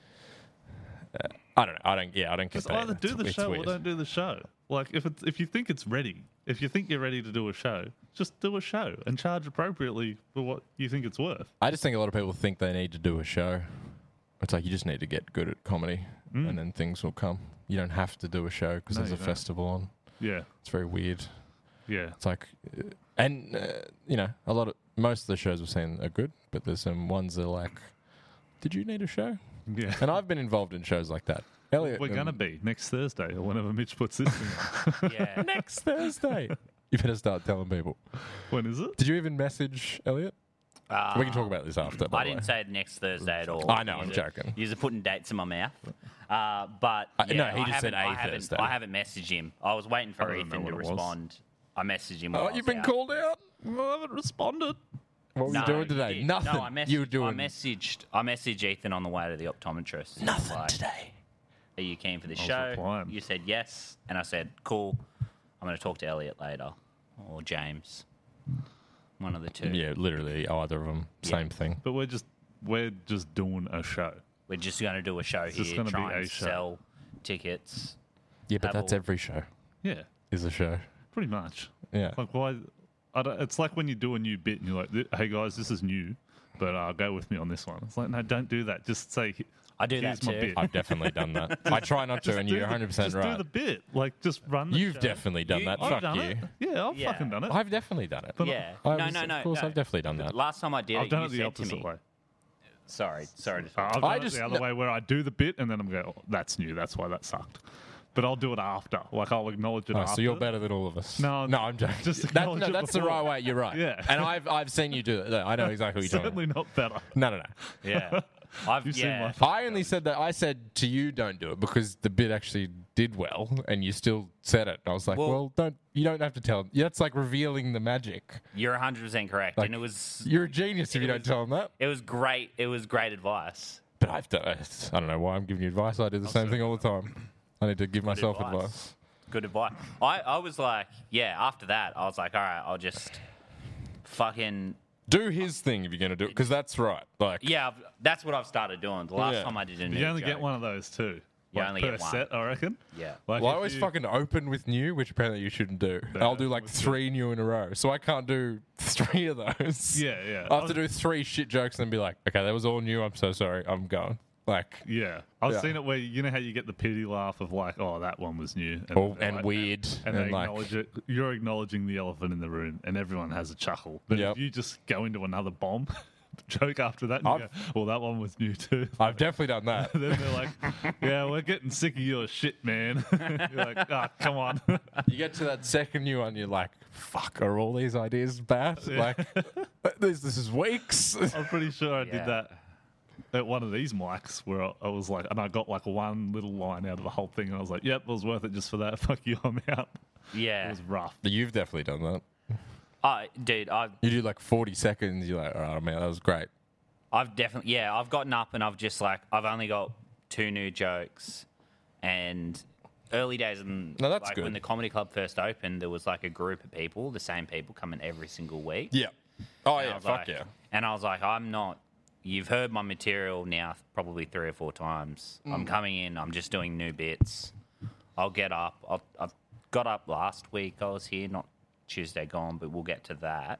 I don't know. I don't get Just that. either do the It's show weird. or don't do the show. Like if you think it's ready, if you think you're ready to do a show, just do a show and charge appropriately for what you think it's worth. I just think a lot of people think they need to do a show. It's like you just need to get good at comedy, and then things will come. You don't have to do a show because No, there's a you don't. festival on. Yeah, It's very weird. yeah. It's like, and you know, most of the shows we've seen are good, but there's some ones that are like, did you need a show? Yeah. And I've been involved in shows like that. Elliot, We're gonna be next Thursday or whenever Mitch puts this thing. Yeah. next Thursday. You better start telling people. When is it? Did you even message Elliot? We can talk about this after. by I the didn't way. say next Thursday at all. I know, I'm joking. You're putting dates in my mouth. But yeah, no, he I just said haven't- a I haven't- Thursday. I haven't messaged him. I was waiting for I don't know Ethan to what it was. respond. I messaged him. while Oh, I you've was been out. called out. I haven't responded. What were No, you doing you today? did. Nothing. No, I messaged, you were doing I messaged Ethan on the way to the optometrist. nothing Like, today. Are you keen for the was show? replying. You said yes, and I said cool. I'm going to talk to Elliot later or James. One of the two. Yeah, literally either of them. Same thing. But we're just doing a show. We're just going to do a show It's just here, gonna be try a and show. sell tickets. Yeah, but Have that's all- every show. Yeah, Is a show. pretty much. Yeah. Like why? It's like when you do a new bit and you're like, "Hey guys, this is new, but go with me on this one." It's like, no, don't do that. Just say, I do "Here's that my too. bit." I've definitely done that. I try not to, Just and do you're the- 100% just right. do the bit. Like, just run the You've show. definitely done You- that. I've Fuck done you. it. Yeah, I've Yeah. fucking done it. I've definitely done it. Yeah. I No, was- no, no. Of course, no. I've definitely done that. Last time I did I've it, done you it the said to opposite me. way. Sorry to I've I done it just- the other way where I do the bit and then I'm going, oh, that's new. That's why that sucked. But I'll do it after. Like, I'll acknowledge it Oh, after. so you're better than all of us. No, I'm joking. just That- acknowledge it that's the before. right way. You're right. Yeah. And I've seen you do that. I know exactly what you're talking Certainly not better. about. No. Yeah. I've You've seen yeah. my I only said that. I said to you, don't do it because the bit actually did well, and you still said it. I was like, Well- well, you don't have to tell. That's like revealing the magic. You're 100% correct, Like, and it was You're a genius if It you don't was- tell them that. it was great. It was great advice. But I don't know why I'm giving you advice. I do the same thing all the time. I need to give myself advice. Good advice. I was like, yeah, after that, I was like, all right, I'll just fucking... Do his thing if you're going to do it, because that's right. Like, Yeah, that's what I've started doing. The last Yeah. time I did a new You only joke. get one of those too. You Like, only per get one. set, I reckon. Yeah. Like well, I if always you- fucking open with new, which apparently you shouldn't do. No, I'll do like that's 3 new in a row. So I can't do 3 of those. Yeah, yeah. I have to do 3 shit jokes and then be like, okay, that was all new. I'm so sorry. I'm going. Like, Yeah, I've Yeah. seen it where you know how you get the pity laugh of like, oh, that one was new, and like- weird. and they like, acknowledge it. You're acknowledging the elephant in the room, and everyone has a chuckle. But Yep. if you just go into another bomb joke after that, and you I've- go, well, that one was new too. I've definitely done that. Then they're like, yeah, we're getting sick of your shit, man. You're like, ah, come on. You get to that second new one, you're like, fuck, are all these ideas bad? Like, this is weeks. I'm pretty sure I Yeah. did that at one of these mics where I was like, and I got like one little line out of the whole thing, and I was like, yep, it was worth it just for that. Fuck you, I'm out. It Yeah. was rough. You've definitely done that. Dude, You do like 40 seconds, you're like, all right, man, that was great. I've definitely, yeah, I've gotten up and I've just like, I've only got 2 new jokes. And early days, and No, that's like good. when the comedy club first opened, there was like a group of people, the same people coming every single week. Yeah. Oh, And I yeah, was fuck like- yeah. And I was like, I'm not. You've heard my material now probably 3 or 4 times. Mm. I'm coming in. I'm just doing new bits. I'll get up. I've got up last week. I was here, not Tuesday gone, but we'll get to that.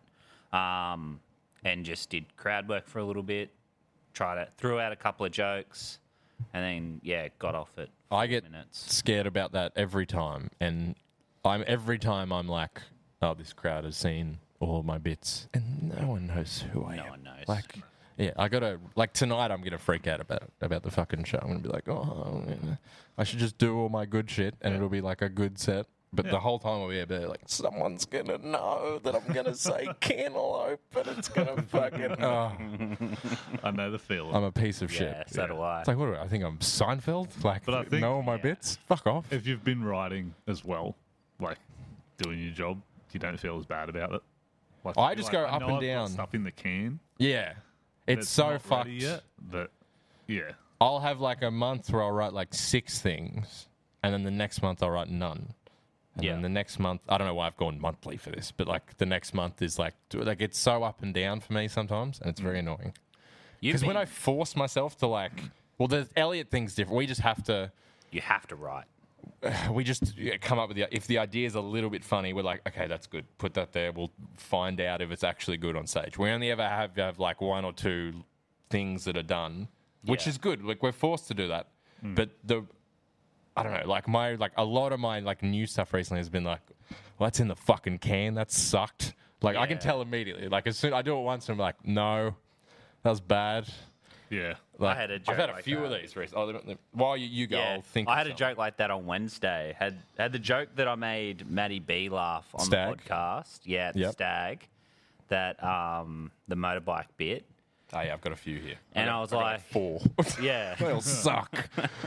And just did crowd work for a little bit. Threw out a couple of jokes, and then got off it. I get minutes. scared about that every time, and every time I'm like, oh, this crowd has seen all my bits, and no one knows who I am. No one knows. Like, yeah, I gotta tonight. I'm gonna freak out about the fucking show. I'm gonna be like, oh, I should just do all my good shit, and it'll be like a good set. But the whole time I'll be like, someone's gonna know that I'm gonna say cantaloupe, and it's gonna fucking. Oh, I know the feeling. I'm a piece of shit. Yeah, so do I. It's like, what do I think? I'm Seinfeld? Like, But I think- know all my bits? Fuck off. If you've been writing as well, like doing your job, you don't feel as bad about it. Like, I you're just like, go up know and I've got down. stuff in the can. Yeah. but It's so not fucked. ready yet, but yeah. I'll have like a month where I'll write like 6 things, and then the next month I'll write none. And Yeah. then the next month, I don't know why I've gone monthly for this, but like the next month is like it's so up and down for me sometimes, and it's very annoying. Because when I force myself to like, well, the Elliot thing's different. We just have to, You have to write. we just come up with if the idea is a little bit funny, we're like, okay, that's good. Put that there. We'll find out if it's actually good on stage. We only ever have like 1 or 2 things that are done, which Yeah. is good. Like we're forced to do that, but I don't know. Like a lot of my like new stuff recently has been like, well, that's in the fucking can. That sucked. Like I can Yeah. tell immediately. Like as soon I do it once, and I'm like, no, that was bad. Yeah. Like, had a I've joke had a like few that. of these recently. While you go, I'll think. I of had a something. joke like that on Wednesday. Had the joke that I made Maddie B laugh on Stag? the podcast. Yeah, at the Yep. Stag. That the motorbike bit. Oh yeah, I've got a few here. And I've I was got like- 4. Yeah. They'll suck.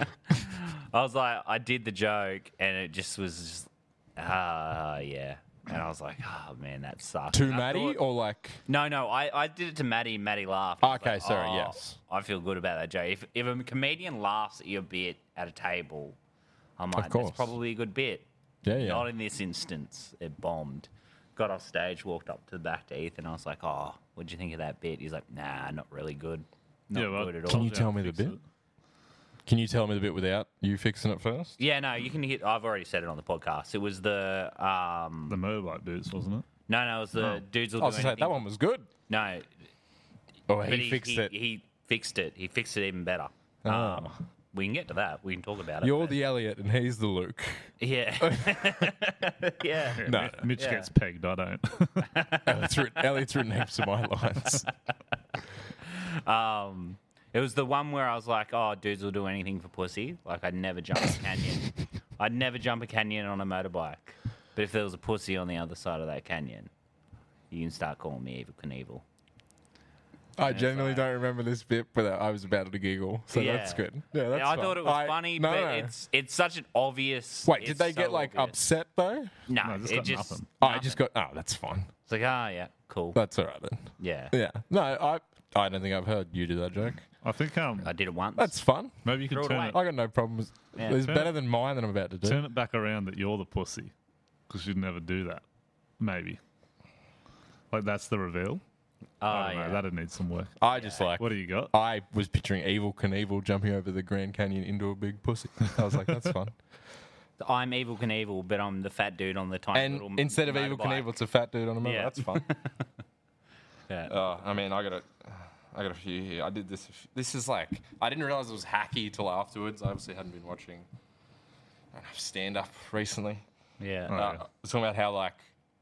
I was like, I did the joke and it just was just, yeah. And I was like, oh man, that sucks. To And I Maddie thought- or like. No, I did it to Maddie and Maddie laughed. I was Okay, like, sorry, oh, yes. I feel good about that joke. If a comedian laughs at your bit at a table, I'm like, course. that's probably a good bit. Yeah, yeah. Not in this instance. It bombed. Got off stage, walked up to the back to Ethan. I was like, oh, what'd you think of that bit? He's like, nah, not really good. Not Yeah, well, good at can all. you tell me the Fix bit? it. Can you tell me the bit without you fixing it first? Yeah, no, you can hit. I've already said it on the podcast. It was the The motorbike boots, wasn't it? no, it was the dudes will I was do gonna say anything. that one was good. No, Oh, but he fixed it. He fixed it. He fixed it even better. Oh. We can get to that. We can talk about it. You're but- the Elliot and he's the Luke. yeah, yeah. No, Mitch Yeah. gets pegged. I don't. Elliot's written heaps of my lines. It was the one where I was like, "Oh, dudes will do anything for pussy." Like I'd never jump a canyon. I'd never jump a canyon on a motorbike. But if there was a pussy on the other side of that canyon, you can start calling me Evil Knievel. I genuinely don't remember this bit, but I was about to giggle, so Yeah. that's good. Yeah, that's I fine. thought it was funny, no, but no. it's such an obvious. Wait, it's did they get so like obvious. upset though? No, No, just it got just. nothing. Oh, I just got. Oh, that's fine. It's like, yeah, cool. That's all right then. Yeah. Yeah. No, I don't think I've heard you do that joke. I think I did it once. That's fun. maybe you can Throw it turn away. it, I got no problems. Yeah. It's Turn better it- than mine that I'm about to do. turn it back around that you're the pussy, because you'd never do that. Maybe. Like that's the reveal. I don't know. yeah. That'd need some work. I just like. What do you got? I was picturing Evil Knievel jumping over the Grand Canyon into a big pussy. I was like, that's fun. I'm Evil Knievel, but I'm the fat dude on the tiny And little instead of Evil motorbike. Knievel, it's a fat dude on a motor. Yeah. That's fun. Yeah. I mean, I got a few here. I did this. This is like I didn't realize it was hacky till afterwards. I obviously hadn't been watching stand up recently. Yeah. Oh. Talking about how like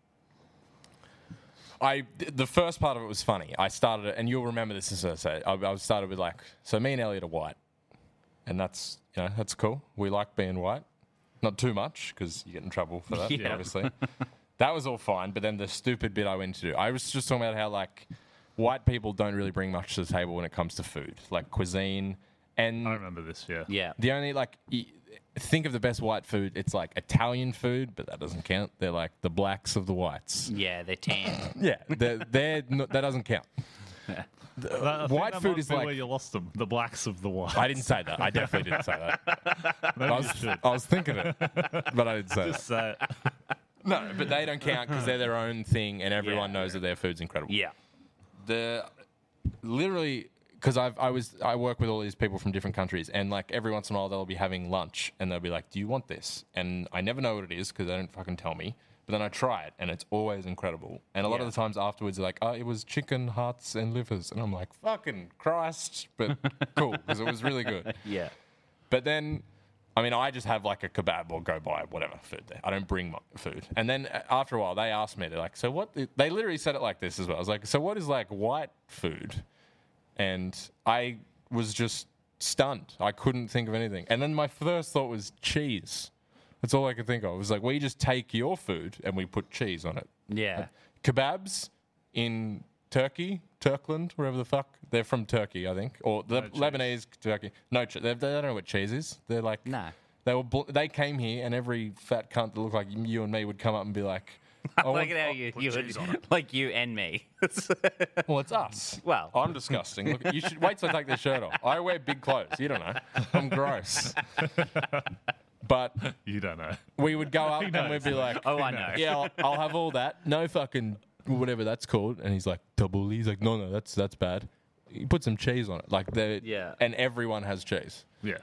the first part of it was funny. I started it, and you'll remember this as I say. I started with like, so me and Elliot are white, and that's that's cool. We like being white, not too much because you get in trouble for that, Yeah. obviously. That was all fine, but then the stupid bit I went to do, I was just talking about how like white people don't really bring much to the table when it comes to food, like cuisine, and I remember this. Yeah. Yeah. the only like think of the best white food. It's like Italian food, but that doesn't count. They're like the blacks of the whites. Yeah, they're tan. Yeah, they're not, that doesn't count. I think White that food might is be like where you lost them. The blacks of the whites. I didn't say that. I definitely didn't say that. Maybe you should. I was thinking it, but I didn't say Just that. say it. No, but they don't count because they're their own thing, and everyone Yeah. knows that their food's incredible. Yeah. The literally because I work with all these people from different countries, and like every once in a while they'll be having lunch, and they'll be like, "Do you want this?" And I never know what it is because they don't fucking tell me. But then I try it, and it's always incredible. And a lot of Yeah. the times afterwards, they're like, "Oh, it was chicken hearts and livers," and I'm like, "Fucking Christ!" But cool because it was really good. Yeah. But then, I mean, I just have like a kebab or go buy whatever food there. I don't bring my food. And then after a while, they asked me, they're like, "So what?" They literally said it like this as well. I was like, "So what is like white food?" And I was just stunned. I couldn't think of anything. And then my first thought was cheese. That's all I could think of. It was like, we just take your food and we put cheese on it. Yeah. Kebabs in Turkey, Turkland, wherever the fuck. They're from Turkey, I think. Or cheese. Lebanese, Turkey. No, they don't know what cheese is. They're like... No. They came here, and every fat cunt that looked like you and me would come up and be like, "Oh, Look at how you would, like you and me. well, it's us." Well. I'm disgusting. Look, you should wait till I take this shirt off. I wear big clothes. You don't know. I'm gross. But You don't know. we would go up and we'd be like, Oh, I know. "Yeah, I'll have all that. No fucking whatever that's called." And he's like, "Double." He's like, "No, that's bad." You put some cheese on it, like Yeah. and everyone has cheese. Yeah.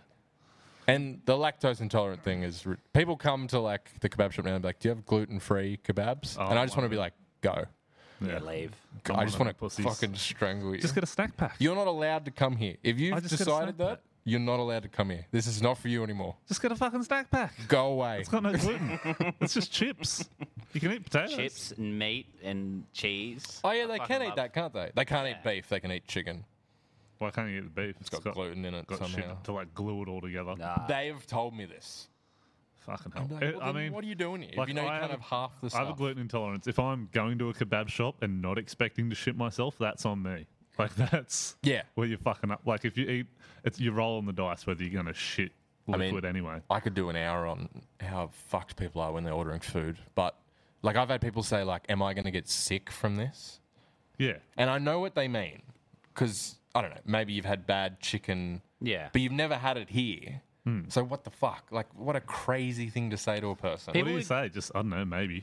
And the lactose intolerant thing is people come to like the kebab shop now and be like, "Do you have gluten-free kebabs?" Oh, and I just want to one be like, "Go." Yeah, leave. Come I on, just them want to pussies. fucking strangle you. Just get a snack pack. You're not allowed to come here. If I you've just get a decided snack that, pack. you're not allowed to come here. This is not for you anymore. Just get a fucking snack pack. Go away. It's got no gluten. It's just chips. You can eat potatoes. Chips and meat and cheese. Oh yeah, I they fucking can eat love- that, can't they? They can't Yeah. eat beef. They can eat chicken. Why can't you eat the beef? It's got gluten in it got somehow. shit to like glue it all together. Nah. They've told me this. Fucking hell. I'm like, well, I then mean, what are you doing here? like, if you know you I can't have have half the I stuff. have a gluten intolerance. If I'm going to a kebab shop and not expecting to shit myself, that's on me. Like that's Yeah. where you're fucking up. Like if you eat, you're rolling the dice whether you're gonna shit liquid anyway. I could do an hour on how fucked people are when they're ordering food, but like I've had people say like, "Am I going to get sick from this?" Yeah. And I know what they mean because I don't know. Maybe you've had bad chicken, Yeah. but you've never had it here. So what the fuck? Like, what a crazy thing to say to a person. What do you say? Just I don't know. Maybe.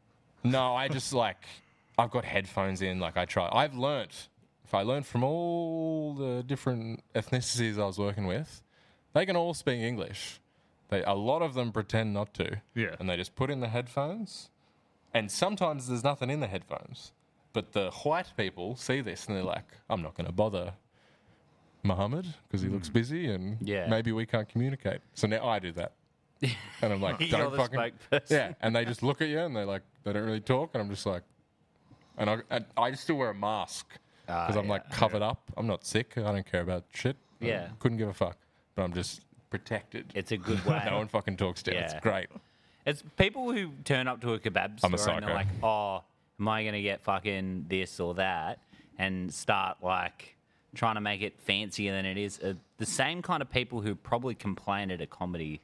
No, I just like I've got headphones in. Like I've learnt. If I learned from all the different ethnicities I was working with, they can all speak English. A lot of them pretend not to. Yeah. And they just put in the headphones. And sometimes there's nothing in the headphones. But the white people see this and they're like, "I'm not going to bother Muhammad because he looks busy and Yeah. maybe we can't communicate." So now I do that. And I'm like, You're "Don't the fucking..." spokesperson. Yeah. And they just look at you and they don't really talk. And I'm just like, and I still wear a mask because I'm like covered up. I'm not sick. I don't care about shit. Yeah. Couldn't give a fuck. But I'm just protected. It's a good way. No one fucking talks to you. It's Yeah. great. It's people who turn up to a kebab I'm a store and they're psycho. like, "Oh, am I going to get fucking this or that?" and start like trying to make it fancier than it is. The same kind of people who probably complain at a comedy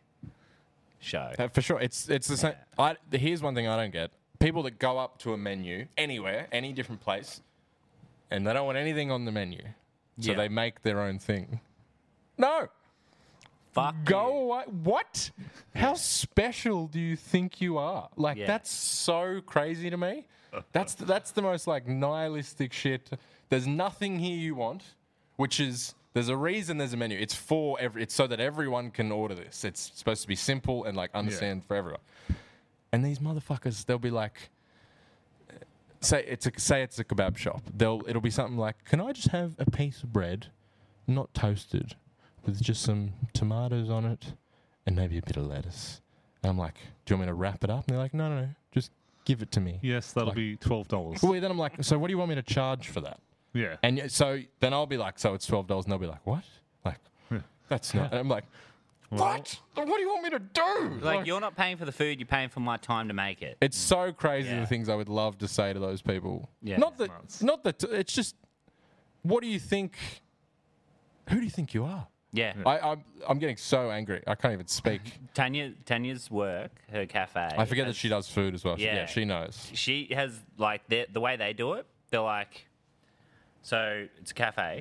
show. For sure. It's the same. Here's one thing I don't get. People that go up to a menu anywhere, any different place, and they don't want anything on the menu, so Yeah. they make their own thing. No, Fuck go you. away. What? How special do you think you are? Like Yeah. that's so crazy to me. That's the most like nihilistic shit. There's nothing here you want, which is there's a reason there's a menu. It's for it's so that everyone can order this. It's supposed to be simple and like understand for everyone. And these motherfuckers, they'll be like, say it's a kebab shop. It'll be something like, can I just have a piece of bread, not toasted, with just some tomatoes on it, and maybe a bit of lettuce. And I'm like, do you want me to wrap it up? And they're like, no, just give it to me. Yes, that'll be $12. Well, then I'm like, so what do you want me to charge for that? Yeah. And so then I'll be like, so it's $12, and they'll be like, what? Like, Yeah. that's not. And I'm like, what? What do you want me to do? Like, you're not paying for the food, you're paying for my time to make it. It's so crazy Yeah. the things I would love to say to those people. Yeah. Not that, Nuts. not that. It's just, what do you think? Who do you think you are? Yeah. I'm getting so angry. I can't even speak. Tanya's work, her cafe. I forget that has- she does food as well. Yeah. She knows. She has, like, the way they do it, they're like, so it's a cafe.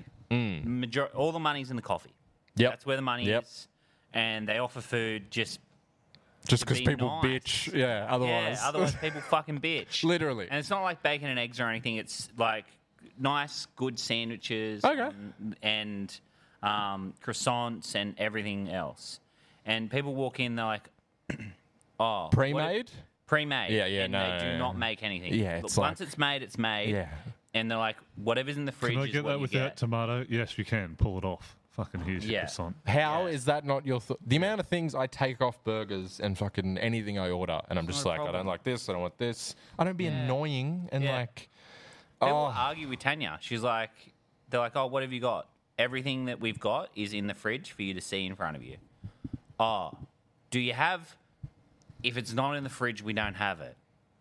All the money's in the coffee. Yep. That's where the money Yep. is. And they offer food just Just because be people nice. bitch. Yeah. Otherwise. Yeah, otherwise people fucking bitch. Literally. And it's not like bacon and eggs or anything. It's like nice, good sandwiches Okay. and croissants and everything else. And people walk in, they're like, oh. Pre-made? Pre-made. Yeah, yeah, and no, they do no, not no. make anything. Yeah, But it's once like- it's made, it's made. Yeah. And they're like, whatever's in the fridge Can I is get what that you without get. tomato? Yes, you can. Pull it off. Fucking here's your Yeah. croissant. How Yeah. is that not your the amount of things I take off burgers and fucking anything I order, and I'm just not a like, I problem. don't like this, I don't want this. I don't be Yeah. annoying and Yeah. like, People oh, argue with Tanya. She's like, they're like, oh, what have you got? Everything that we've got is in the fridge for you to see in front of you. Oh, do you have? If it's not in the fridge, we don't have it.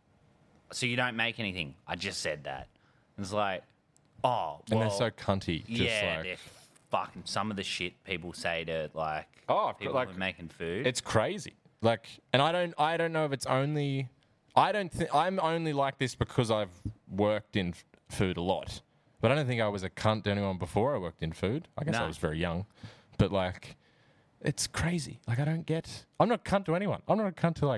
So you don't make anything. I just said that. It's like, oh, well, and they're so cunty. Just yeah, like, they're fucking some of the shit people say to like people like who are making food. it's crazy. Like, and I don't know if it's only. I don't think I'm only like this because I've worked in food a lot. But I don't think I was a cunt to anyone before I worked in food. I guess I No. was very young. But like, it's crazy. Like, I don't get. I'm not a cunt to anyone. I'm not a cunt to like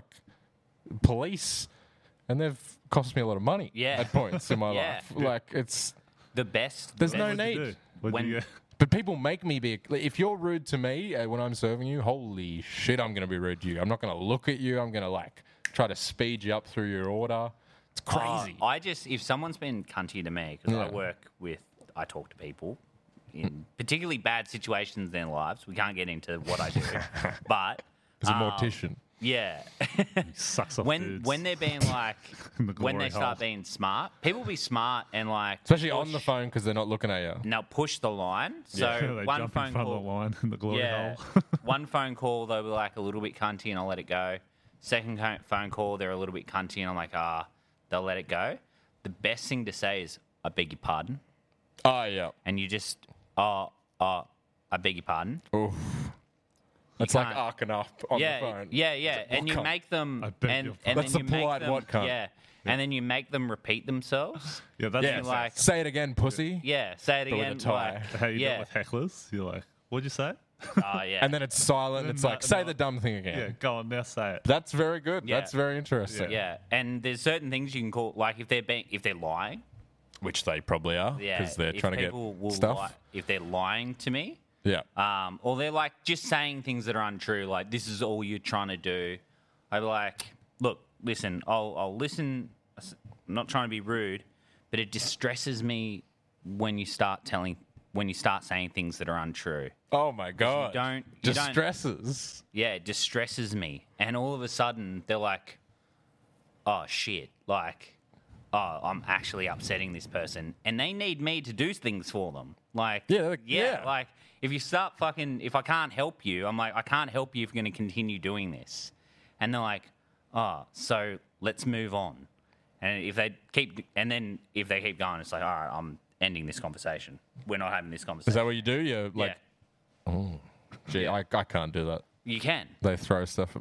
police, and they've cost me a lot of money. Yeah. At points in my Yeah. life. Like, it's. the best. There's the no best- What'd you need. do? What'd When- you get? But people make me be. If you're rude to me when I'm serving you, holy shit, I'm going to be rude to you. I'm not going to look at you. I'm going to like try to speed you up through your order. It's crazy. I just, if someone's been cunty to me, because Yeah. I talk to people in particularly bad situations in their lives. We can't get into what I do, but As a mortician. yeah, Sucks off when dudes. they're being like, In the when they glory start hole. being smart, people be smart and like, Especially on the push- phone because they're not looking at you. and they'll push the line. So they one jump phone in front call, of the line in the glory yeah, hole. one phone call they'll be like a little bit cunty and I'll let it go. Second phone call they're a little bit cunty and I'm like, they'll let it go. The best thing to say is, I beg your pardon. Oh, yeah. And you just, I beg your pardon. Oof. It's like can't- arcing up on yeah, the phone. yeah, yeah. And you "What make them, I beg and, your and That's then you the make polite them, what cunt. yeah, and then you make them repeat themselves. Yeah, that's Yeah, like- say it again, pussy. Yeah, say it But with a again. tie. Like, how you do yeah, it with hecklers. You're like, what'd you say? oh yeah, And then it's silent. It's No, like, say no. the dumb thing again. Yeah, go on now, say it. That's very good. Yeah. That's very interesting. yeah. And there's certain things you can call, like if they're lying, Which they probably are yeah, because they're if trying to people get will stuff. if they're lying to me, Yeah. or they're like just saying things that are untrue, like this is all you're trying to do. I'd be like, look, listen, I'll listen. I'm not trying to be rude, but it distresses me when you start saying things that are untrue. Oh my god. you don't- Distresses. Yeah, it distresses me, and all of a sudden they're like, oh shit, like, oh, I'm actually upsetting this person, and they need me to do things for them. Like, Yeah, yeah. like if you start if I can't help you, I'm like, I can't help you if you're going to continue doing this, and they're like, oh, so let's move on, and if they keep going, it's like, all right, I'm ending this conversation. We're not having this conversation. Is that what you do? You're like, yeah, gee, I can't do that. you can. They throw stuff at me.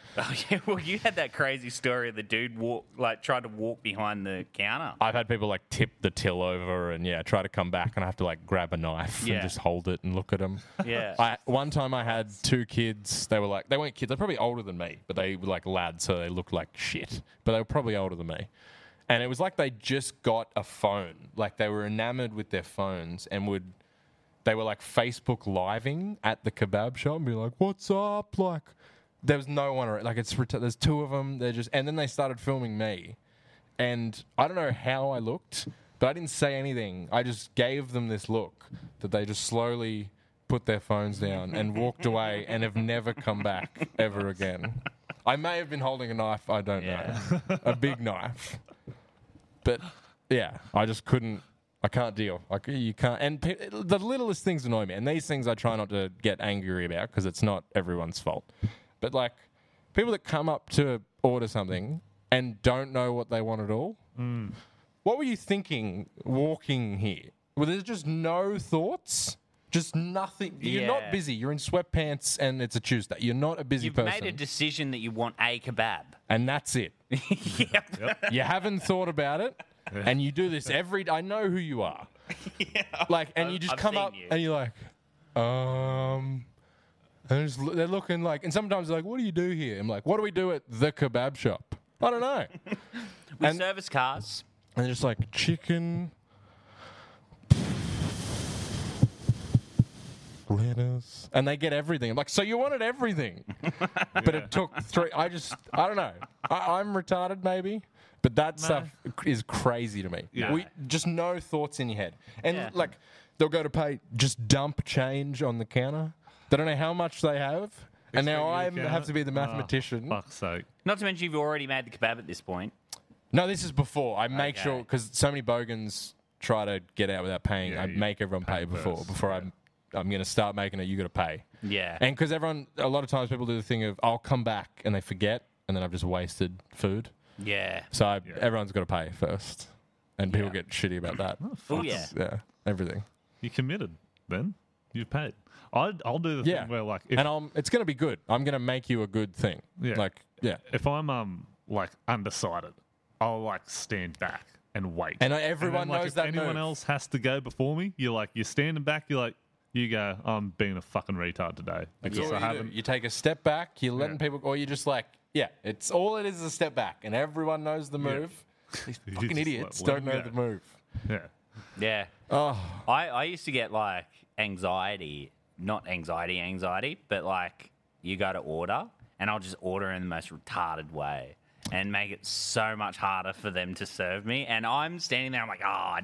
Oh, yeah, well, you had that crazy story of the dude tried to walk behind the counter. I've had people like tip the till over and try to come back, and I have to like grab a knife Yeah. and just hold it and look at them. Yeah. One time I had 2 kids. They weren't kids. They're probably older than me, but they were like lads, so they looked like shit. But they were probably older than me. And it was like they just got a phone. Like they were enamored with their phones and they were like Facebook living at the kebab shop and be like, "What's up?" Like there was no one around. Like there's 2 of them. And then they started filming me. And I don't know how I looked, but I didn't say anything. I just gave them this look that they just slowly put their phones down and walked away and have never come back ever again. I may have been holding a knife. I don't know. A big knife. But yeah, I just couldn't. I can't deal. Like you can't. And the littlest things annoy me. And these things I try not to get angry about because it's not everyone's fault. But like people that come up to order something and don't know what they want at all. What were you thinking walking here? Well, there's just no thoughts. Just nothing. You're not busy. You're in sweatpants and it's a Tuesday. You're not a busy You've person. made a decision that you want a kebab. And that's it. Yep. You haven't thought about it, and you do this I know who you are. Like, and you just I've come seen up you. and you're like, and they're looking like, and sometimes they're like, "What do you do here?" I'm like, "What do we do at the kebab shop?" I don't know. We And- service cars. And they're just like chicken, lettuce, and they get everything. I'm like, so you wanted everything, but it took 3. I don't know. I'm retarded, maybe, but that stuff is crazy to me. Yeah. Just no thoughts in your head, and Yeah. like they'll go to pay, just dump change on the counter. They don't know how much they have, and now I Expect you to have count to be the it? mathematician. Fuck's sake. Not to mention you've already made the kebab at this point. No, this is before. I make Okay. sure, because so many bogans try to get out without paying. Yeah, I you make everyone pay pay before. first, Before yeah. I'm going to start making it, you got to pay. Yeah. And because a lot of times people do the thing of, I'll come back, and they forget, and then I've just wasted food. Yeah. So everyone's got to pay first. And people Yeah. get shitty about that. Oh, yeah. Yeah, everything. You committed, then. You've paid. I'll do the Yeah. thing where, like, if, And it's going to be good. I'm going to make you a good thing. Yeah. Like, yeah. if I'm, like, undecided, I'll, like, stand back and wait. And everyone then, like, knows if that anyone move. else has to go before me, you're standing back, you're like, you go, I'm being a fucking retard today. That's Because all I you do. haven't. You take a step back, you're letting people, or you're just like, it's all it is a step back, and everyone knows the move. These You fucking just idiots let don't them know go. the move. Yeah. Yeah. Oh, I used to get like anxiety, not anxiety, but like you go to order and I'll just order in the most retarded way and make it so much harder for them to serve me. And I'm standing there, I'm like, I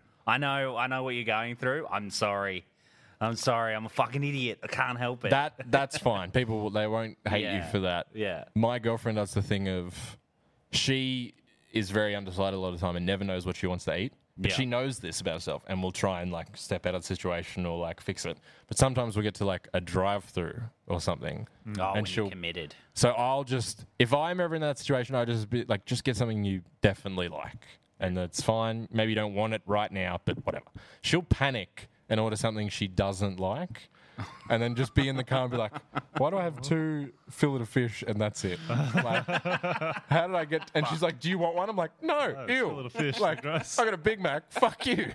know what you're going through. I'm sorry. I'm a fucking idiot. I can't help it. that's fine. People, they won't hate you Yeah. for that. Yeah. My girlfriend does the thing of, she is very undecided a lot of the time and never knows what she wants to eat. But Yeah. she knows this about herself and will try and like step out of the situation or like fix it. But sometimes we get to like a drive-through or something, Oh, when and you're she'll. committed. So I'll just, if I'm ever in that situation, I just be like, just get something you definitely like, and that's fine. Maybe you don't want it right now, but whatever. She'll panic and order something she doesn't like, and then just be in the car and be like, why do I have 2 fillet of fish and that's it? Like, how did I get? And she's like, do you want one? I'm like, no, ew. fillet of fish, Like, gross. I got a Big Mac. Fuck you.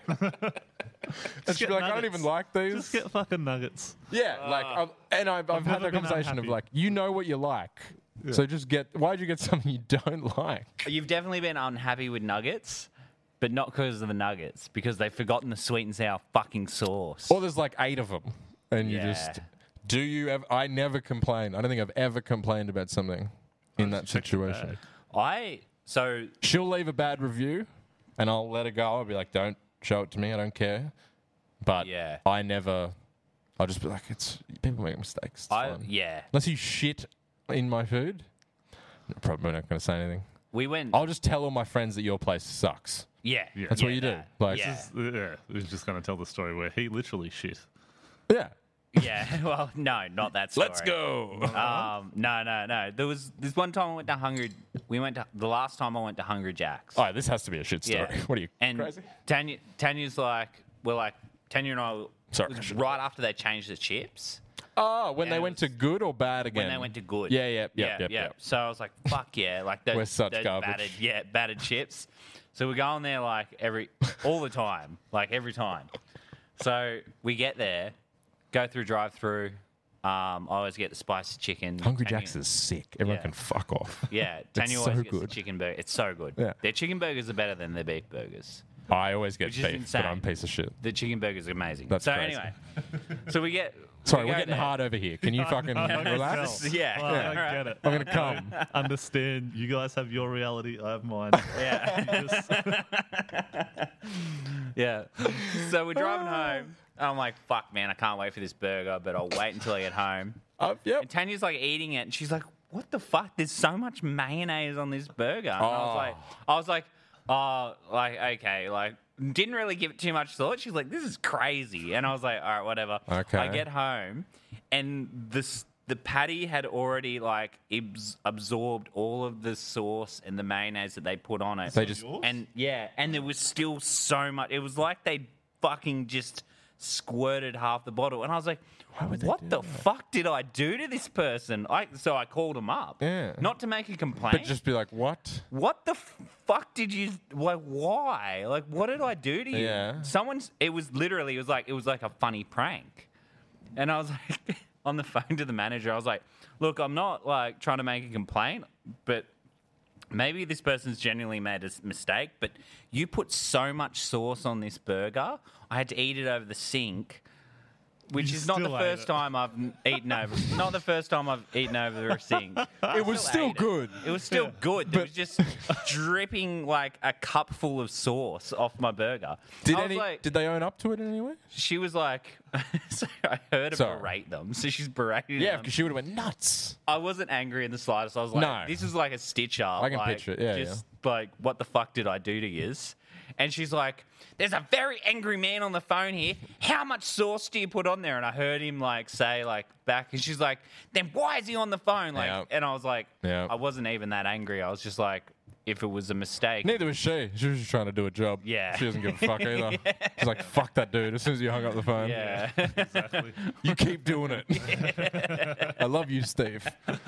And she'd get be like, I don't nuggets. even like these. Just get fucking nuggets. Yeah, like, I've had never that been conversation of unhappy. like, you know what you like, so just get. Why'd you get something you don't like? You've definitely been unhappy with nuggets, but not because of the nuggets, because they've forgotten the sweet and sour fucking sauce. Or there's like 8 of them, and you Yeah. just. Do you ever? I never complain. I don't think I've ever complained about something in that check your situation. bag. She'll leave a bad review, and I'll let it go. I'll be like, don't show it to me. I don't care. But Yeah. I never. I'll just be like, it's people make mistakes. It's fine. Yeah. Unless you shit in my food, probably not going to say anything. We went. I'll just tell all my friends that your place sucks. Yeah. That's what you do. that. Like, yeah. Yeah, we're just going to tell the story where he literally shit. yeah. Yeah. Well, no, not that story. Let's go. No. There was this one time I went to Hungry. The last time I went to Hungry Jack's. All right, this has to be a shit story. Yeah. What are you, And crazy? Tanya's like, Tanya and I. Sorry. it was right after they changed the chips. Oh, when And they it went to was- good or bad again? when they went to good. Yeah. So I was like, fuck yeah. Like those, We're such those garbage. battered chips. So we're going there like all the time, like every time. So we get there, go through drive-through. I always get the spicy chicken. Hungry Tanya- Jack's is sick. Everyone Yeah. can fuck off. Yeah, It's Tanya so always gets the good. chicken burger. It's so good. Yeah. Their chicken burgers are better than their beef burgers. I always get Which is beef, insane. but I'm a piece of shit. The chicken burgers are amazing. That's so crazy. anyway, so we get. Sorry, we we're go getting there. hard over here. Can you fucking I can relax? tell. Yeah. Well, Yeah. I get it. I'm gonna come. Understand. You guys have your reality. I have mine. Yeah. Just- Yeah. So we're driving home. I'm like, fuck, man, I can't wait for this burger, but I'll wait until I get home. Yep. And Tanya's like eating it, and she's like, what the fuck? There's so much mayonnaise on this burger. And I was like, oh, like, okay, like, didn't really give it too much thought. She's like, this is crazy. And I was like, all right, whatever. Okay. I get home, and the patty had already, like, absorbed all of the sauce and the mayonnaise that they put on it. They just And yeah, and there was still so much. It was like they fucking just squirted half the bottle, and I was like, would they "What do the that? fuck did I do to this person?" So I called him up, Yeah. not to make a complaint, but just be like, what? what the fuck did you like? Why? Like, what did I do to you? Yeah. It was like a funny prank, and I was like, on the phone to the manager, I was like, "Look, I'm not like trying to make a complaint, but." Maybe this person's genuinely made a mistake, but you put so much sauce on this burger, I had to eat it over the sink, which You is not the still ate first it. time I've eaten over. Not the first time I've eaten over a sink. It was still ate it. good. It was still good. It was just dripping like a cup full of sauce off my burger. I was like, Did they own up to it in any way? she was like, so I heard her Sorry. berate them. So she's berating Yeah, them. because she would have went nuts. I wasn't angry in the slightest. I was like, No. this is like a stitch up. I can like, picture it. Yeah, just like, what the fuck did I do to yous? And she's like, there's a very angry man on the phone here. How much sauce do you put on there? And I heard him like say like back, and she's like, then why is he on the phone? Like, Yeah. and I was like, Yeah. I wasn't even that angry. I was just like, if it was a mistake. Neither was she. She was just trying to do a job. Yeah. She doesn't give a fuck either. She's like, fuck that dude. As soon as you hung up the phone, Yeah. exactly. you keep doing it. I love you, Steve.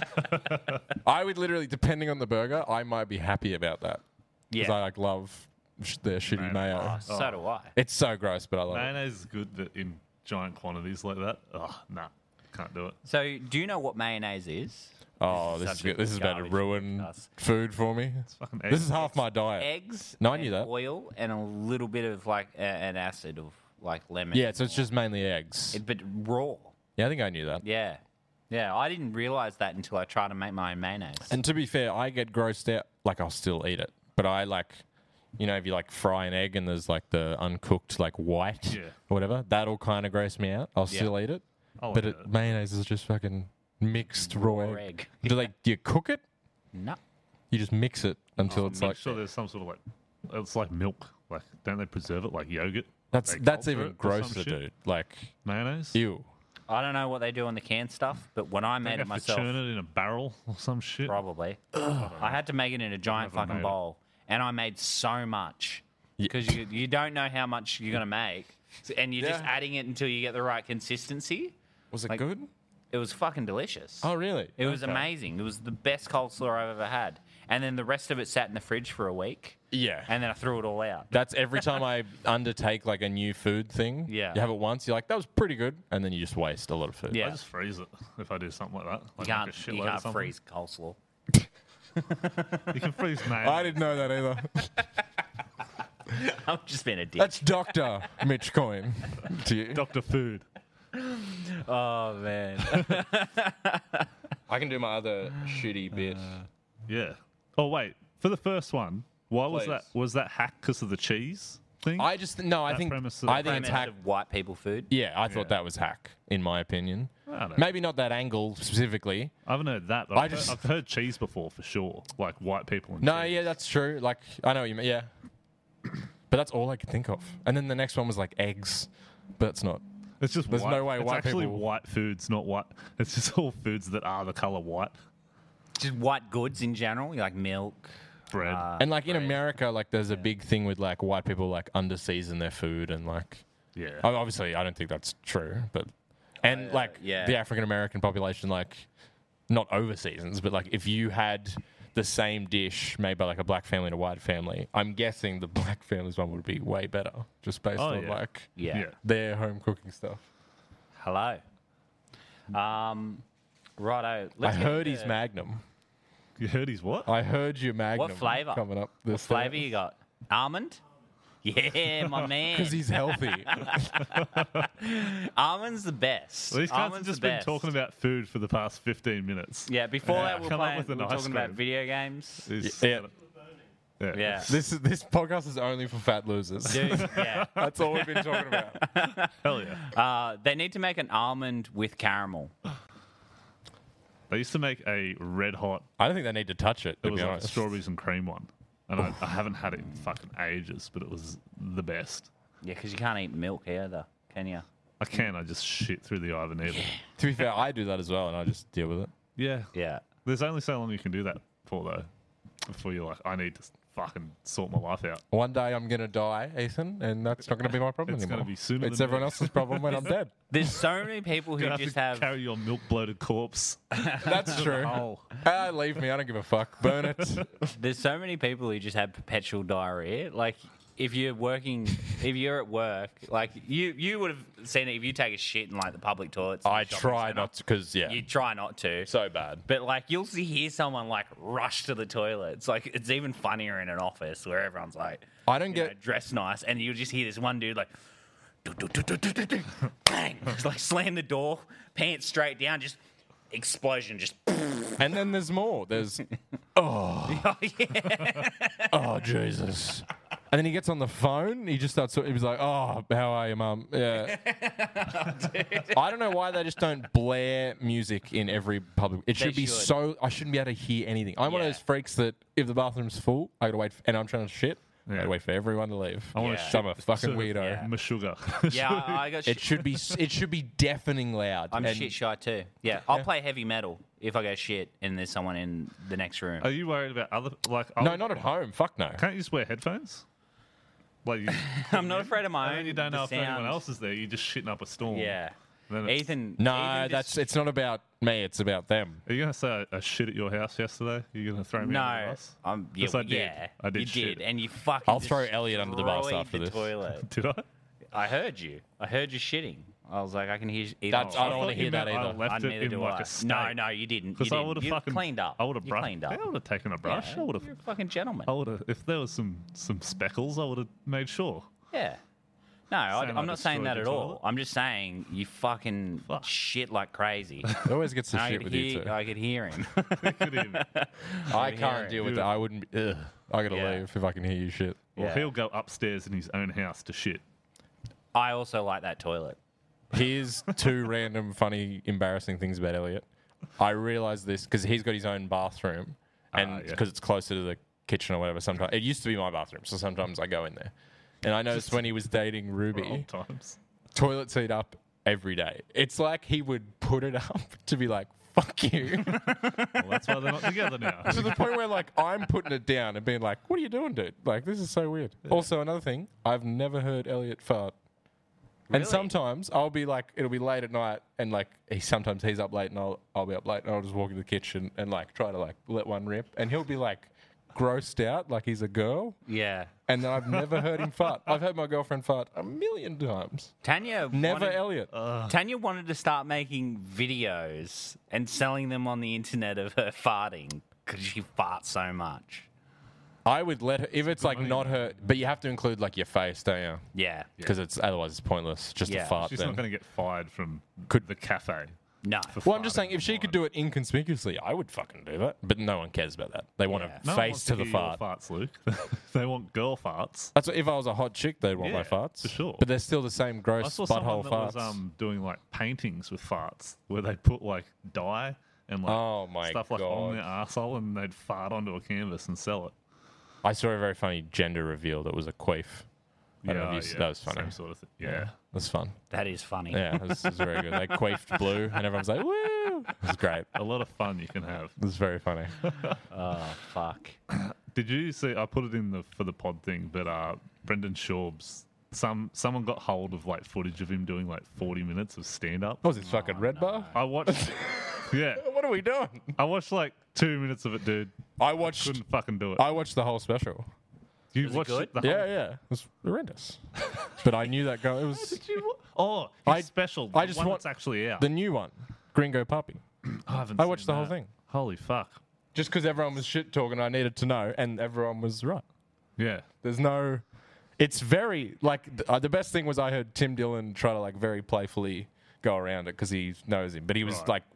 I would literally, depending on the burger, I might be happy about that. Because Yeah. I like love their shitty mayo. Oh, so do I. It's so gross, but I love it. Mayonnaise is good, but in giant quantities like that, nah, can't do it. So, do you know what mayonnaise is? Oh, this Such is a good. This is about to garbage ruin podcast. food for me. Fucking This eggs. is half my diet. Eggs, No, I knew and that. oil, and a little bit of like an acid of like lemon. Yeah, so it's just mainly eggs. But raw. Yeah, I think I knew that. Yeah. Yeah, I didn't realize that until I tried to make my own mayonnaise. And to be fair, I get grossed out. Like, I'll still eat it. But I like, you know, if you like fry an egg and there's like the uncooked, like white Yeah. or whatever, that'll kind of gross me out. I'll Yeah. still eat it. I'll But eat it. mayonnaise is just fucking mixed raw Raw egg. egg. Do you cook it? No. You just mix it until it's Make like sure there's some sort of like, it's like milk. Like, don't they preserve it like yogurt? that's They that's culture even it or some grosser, shit? dude. Like, Mayonnaise. ew. I don't know what they do on the canned stuff, but when I They made it have to myself, churn it in a barrel or some shit. probably, I had to make it in a giant Never fucking made it. bowl. And I made so much. Because you don't know how much you're going to make. And you're just Yeah. adding it until you get the right consistency. Was it Like- good? It was fucking delicious. Oh, really? It was Okay. amazing. It was the best coleslaw I've ever had. And then the rest of it sat in the fridge for a week. Yeah. And then I threw it all out. That's every time I undertake like a new food thing. Yeah. You have it once, you're like, that was pretty good. And then you just waste a lot of food. Yeah. I just freeze it if I do something like that. You Like can't, make a shitload you of can't something. freeze coleslaw. You can freeze mayonnaise. I didn't know that either. I'm just being a dick. That's Dr. Mitch Coyne to you. Dr. Food. Oh, man. I can do my other shitty bit. Yeah. Oh wait, for the first one, why was Please. that? Was that hack because of the cheese thing? I just, no, I That think, premise of- I think it's Premise hack. of white people food. Yeah, I thought Yeah. that was hack, in my opinion. I don't know. Maybe not that angle specifically. I haven't heard that. But I've heard cheese before for sure. Like white people. And No, cheese. yeah, that's true. Like, I know what you mean. Yeah. But that's all I could think of. And then the next one was like eggs. But it's not. It's just There's white. no way it's white actually people- white foods, not white. It's just all foods that are the color white. Just white goods in general, like milk. Bread. And like in bread. America, like there's a big thing with like white people like under season their food and like yeah. obviously I don't think that's true, but And like yeah. the African American population, like not over seasons, but like if you had the same dish made by like a black family and a white family, I'm guessing the black family's one would be way better, just based on yeah. like Yeah. their home cooking stuff. Hello. Righto. I Let's get heard into- his Magnum. You heard his what? I heard your Magnum. What flavour? coming up? What flavour you got? Almond? Yeah, my man. Because he's healthy. Almond's the best. These guys have Almond's just the been best. talking about food for the past 15 minutes. Yeah, before that we were, Come up playing, with we an were ice talking about cream. video games. It's- Yeah. Yeah. This podcast is only for fat losers. Dude, yeah. That's all we've been talking about. Hell yeah. They need to make an almond with caramel. They used to make a red hot, I don't think they need to touch it, it to was be like honest. strawberries and cream one. And I haven't had it in fucking ages, but it was the best. Yeah, because you can't eat milk either, can you? I just shit through the eye of a needle. To be fair, I do that as well, and I just deal with it. Yeah. Yeah. There's only so long you can do that for, though, before you're like, I need to fucking sort my life out. One day I'm going to die, Ethan, and that's not going to be my problem It's anymore. gonna be sooner It's than everyone me. else's problem when I'm dead. There's so many people who You have just to have. carry your milk bloated corpse. That's true. Oh, Leave me. I don't give a fuck. Burn it. There's so many people who just have perpetual diarrhea. Like, if you're at work, like you would have seen it if you take a shit in like the public toilets. in the I shopping try centre. not to, because, yeah, You try not to. so bad. But like you'll hear someone like rush to the toilet. It's like it's even funnier in an office where everyone's like, I don't you know, get... dressed nice, and you'll just hear this one dude like, bang, just like slam the door, pants straight down, just explosion, just. And then there's more. There's... Oh yeah. Oh, Jesus. And then he gets on the phone. He just starts... He was like, oh, how are you, Mum? Yeah. I don't know why they just don't blare music in every public... It should be should. so... I shouldn't be able to hear anything. I'm one of Yeah. those freaks that if the bathroom's full, I got to wait... and I'm trying to shit, I got Yeah. to wait for everyone to leave. I want Yeah. to I'm a fucking sort of weirdo. Yeah. my sugar. Yeah, I got. It should be... It should be deafening loud. I'm And shit shy too. Yeah, I'll play heavy metal if I go shit and there's someone in the next room. Are you worried about other like? No, not at home. Fuck no. Can't you just wear headphones? Like, you, I'm not afraid of my and own. then you don't know the if anyone sound. else is there. You're just shitting up a storm. Yeah, Then it's- Ethan. No, Ethan that's... just- It's not about me. It's about them. Are you gonna say I shit at your house yesterday? Are you gonna throw me under the no. bus? Yeah, Yes, I did. yeah, I did You shit. did, and you fucking. I'll throw Elliot under the bus destroyed after the this. Toilet. Did I? I heard you. I heard you shitting. I was like, I can hear. Ethan That's- I don't shitting. wanna thought hear you that meant I either. left Neither it in do like I. a state. No, you didn't. You Because I didn't. would have You fucking cleaned up. I would have You cleaned up. I would have taken a brush. Yeah, I would have. You're a fucking gentleman. I would have. If there was some speckles, I would have made sure. Yeah. No, Saying I I'm not saying that destroyed at the all. toilet? I'm just saying you fucking Fuck. shit like crazy. It always gets to I shit could with you hear. too. I could hear him. Could even- I hear can't it. deal with Dude. that. I wouldn't. Ugh. I gotta Yeah. leave if I can hear you shit. Well, Yeah. he'll go upstairs in his own house to shit. I also like that toilet. Here's two random, funny, embarrassing things about Elliot. I realised this because he's got his own bathroom, and yeah. because it's closer to the kitchen or whatever. Sometimes it used to be my bathroom, so sometimes I go in there. And I noticed when he was dating For Ruby, old times. toilet seat up every day. It's like he would put it up to be like, "Fuck you," Well, that's why they're not together now. to the point where like I'm putting it down and being like, "What are you doing, dude? Like this is so weird." Also, another thing, I've never heard Elliot fart. And Really? sometimes I'll be like, it'll be late at night, and like sometimes he's up late, and I'll be up late, and I'll just walk into the kitchen and like try to like let one rip, and he'll be like grossed out, like he's a girl, Yeah. and then I've never heard him fart. I've heard my girlfriend fart a million times. Tanya Never wanted, Elliot. Tanya wanted to start making videos and selling them on the internet of her farting because she farts so much. I would let her if it's like not her, but you have to include like your face, don't you? Yeah. Because it's otherwise it's pointless just Yeah. to fart. She's Then. not going to get fired from Could- the cafe. No. Well, I'm just saying, if she could do it inconspicuously, I would fucking do that. But no one cares about that. They want Yeah. a No one face wants to the hear your fart. farts, Luke. They want girl farts. That's what, if I was a hot chick, they'd want my Yeah, farts. for sure. But they're still the same I gross saw butthole someone that farts. was doing like paintings with farts, where they put like dye and like Oh my stuff like on God. their arsehole, and they'd fart onto a canvas and sell it. I saw a very funny gender reveal that was a queef. I don't know if you, that was funny. Same sort of thing. Yeah. That's fun. That is funny. Yeah, it was very good. They queefed blue, and everyone's like, "Woo!" It was great. A lot of fun you can have. It was very funny. Oh, fuck. Did you see? I put it in for the pod thing, but Brendan Schaub's someone got hold of like footage of him doing like 40 minutes of stand up. What was this fucking Red Bar? I watched. Yeah, What are we doing? I watched like 2 minutes of it, dude. I watched Couldn't fucking do it. I watched the whole special. You Was it watched good? the whole- Yeah. It was horrendous. But I knew that guy. It was Oh, his I- special. I the just one want- that's actually out. the new one, Gringo Puppy. I watched the whole thing. Holy fuck. Just because everyone was shit talking, I needed to know, and everyone was right. Yeah. There's no. It's very like the best thing was I heard Tim Dillon try to like very playfully go around it because he knows him, but he was Right. like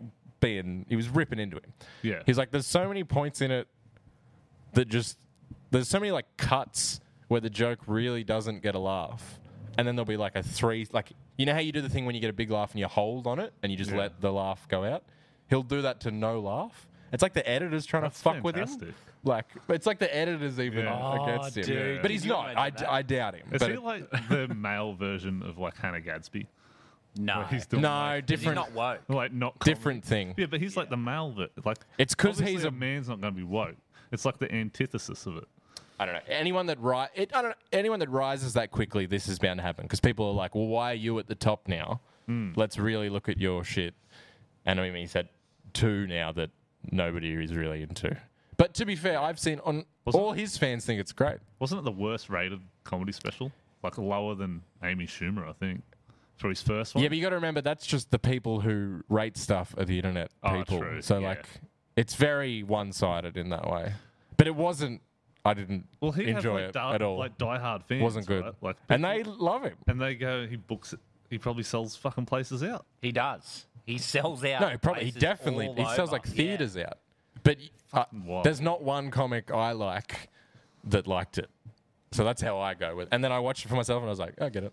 he was ripping into him. Yeah. He's like, there's so many points in it that just there's so many like cuts where the joke really doesn't get a laugh, and then there'll be like a three like you know how you do the thing when you get a big laugh and you hold on it and you just Yeah. let the laugh go out. He'll do that to no laugh. It's like the editor's trying That's to fuck with fantastic. him. Like it's like the editor's even Yeah. against him. dude. But he's Could you not. imagine that? I doubt him. Is But he like the male version of like Hannah Gadsby? No. Where he's doing no, like, He's different. not woke. like not comedy? Different thing. Yeah, but he's like the male like It's 'cause obviously he's a a- man's not going to be woke. It's like the antithesis of it. I don't know. Anyone that anyone that rises that quickly, this is bound to happen because people are like, "Well, why are you at the top now? Let's really look at your shit." And I mean, he said two now that nobody is really into. But to be fair, I've seen on all his fans think it's great. Wasn't it the worst rated comedy special? Like lower than Amy Schumer, I think, for his first one. Yeah, but you got to remember that's just the people who rate stuff are the internet Oh, people. true, So yeah. like, it's very one-sided in that way. But it wasn't. I didn't well, he enjoy has it like at all. like diehard fans. Wasn't good. right? Like, And they love him. and they go, he books it. He probably sells fucking places out. He does. He sells out. No, probably he places definitely all he sells over. like Yeah. theaters out. But wild. there's not one comic I like that liked it. So that's how I go with. And then I watched it for myself and I was like, I get it.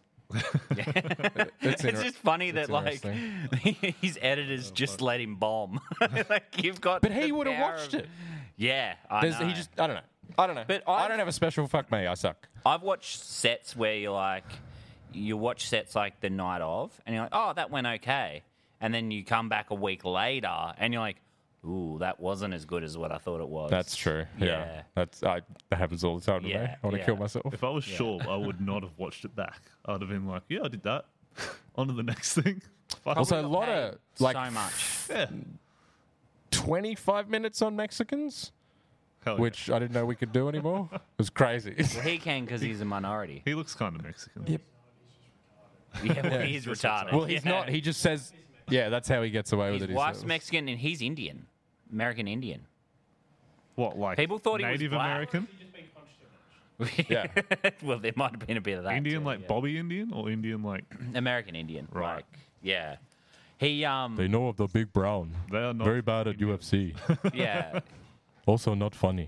It's just funny that it's like his editors just let him bomb. Like you've got. But he the would have power watched of- it. Yeah, I There's, know. he just I don't know. I don't know. But I I've- don't have a special fuck me. I suck. I've watched sets where you're like, you watch sets like the night of, and you're like, oh, that went okay, and then you come back a week later, and you're like, ooh, that wasn't as good as what I thought it was. That's true. Yeah. Yeah. That happens all the time to me. Yeah, I want to yeah. kill myself. If I was sure, I would not have watched it back. I'd have been like, yeah, I did that. On to the next thing. Fuck. Also, a got lot paid of like so much. Yeah. 25 minutes on Mexicans, Hell yeah. which I didn't know we could do anymore. It was crazy. Well, he can because he's a minority. He looks kind of Mexican. Yep. Yeah, well, Yeah. he's retarded. Well, he's Yeah. not. He just says, yeah, that's how he gets away with His it. he wife's says. Mexican and he's Indian, American Indian. What, like People thought he was Native black. American? Yeah. Well, there might have been a bit of that. Indian too, like yeah. Bobby Indian or Indian like American Indian. Right. Like, yeah. He They know of the big brown. they are not Very bad at UFC. yeah. Also not funny.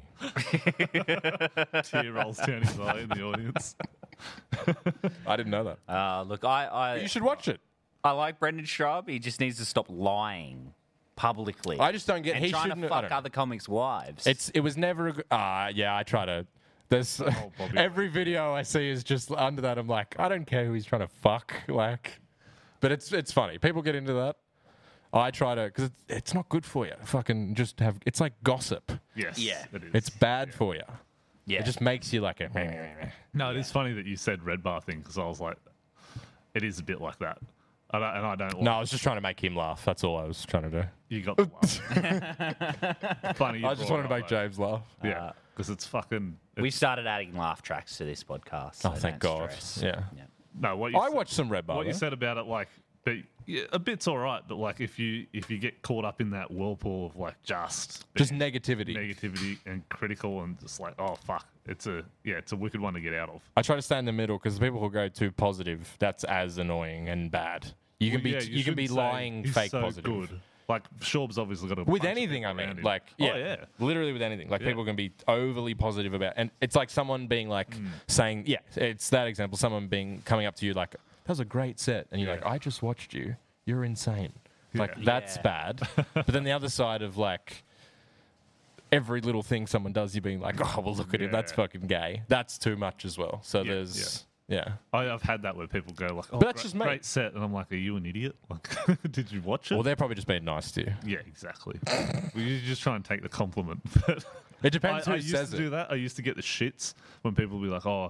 tear rolls down his eye in the audience. I didn't know that. Look, You I should watch it. like Brendan Straub. He just needs to stop lying publicly. I just don't get. and He trying shouldn't. to I fuck don't know. other comics' wives. It was never a good. Yeah, I try to. There's Bobby. every video I see is just under that. I'm like, I don't care who he's trying to fuck. Like, but it's funny. People get into that. I try to because it's not good for you. Fucking just have. It's like gossip. Yes. Yeah. It is. It's bad for you. yeah. It just makes you like a. No, it is funny that you said Red Bar thing because I was like, it is a bit like that. I don't. No, I was just trying to make him laugh. That's all I was trying to do. You got the laugh. Funny. you I just brought wanted to it make up, James laugh. though. Yeah, because it's fucking. we started adding laugh tracks to this podcast. So Oh, thank don't God. stress. Yeah. No, what you I said, watched some Red Bar. what you though. said about it, like, but yeah, a bit's all right, but like if you get caught up in that whirlpool of like just negativity. negativity and critical and just like, oh fuck, it's a wicked one to get out of. I try to stay in the middle because people who go too positive, that's as annoying and bad. You can Well, be yeah, you can be shouldn't say lying he's fake so positive. Good. Like Shorb's obviously got a With bunch of anything, people I mean, around him. like Oh, yeah. literally with anything. Like Yeah. people can be overly positive about, and it's like someone being like Hmm. saying, yeah, it's that example. Someone coming up to you like, that was a great set, and you're Yeah. like, I just watched you. You're insane. Like Yeah. that's Yeah. bad. But then the other side of like every little thing someone does, you being like, oh, well, look at him. That's Yeah. fucking gay. That's too much as well. So Yeah, there's yeah. I've had that where people go like, oh, But that's great, just me. great set, and I'm like, are you an idiot? Like, did you watch it? Well, they're probably just being nice to you. Yeah, exactly. Well, you just try and take the compliment. But It depends I who used says to it. do that. I used to get the shits when people would be like, "Oh,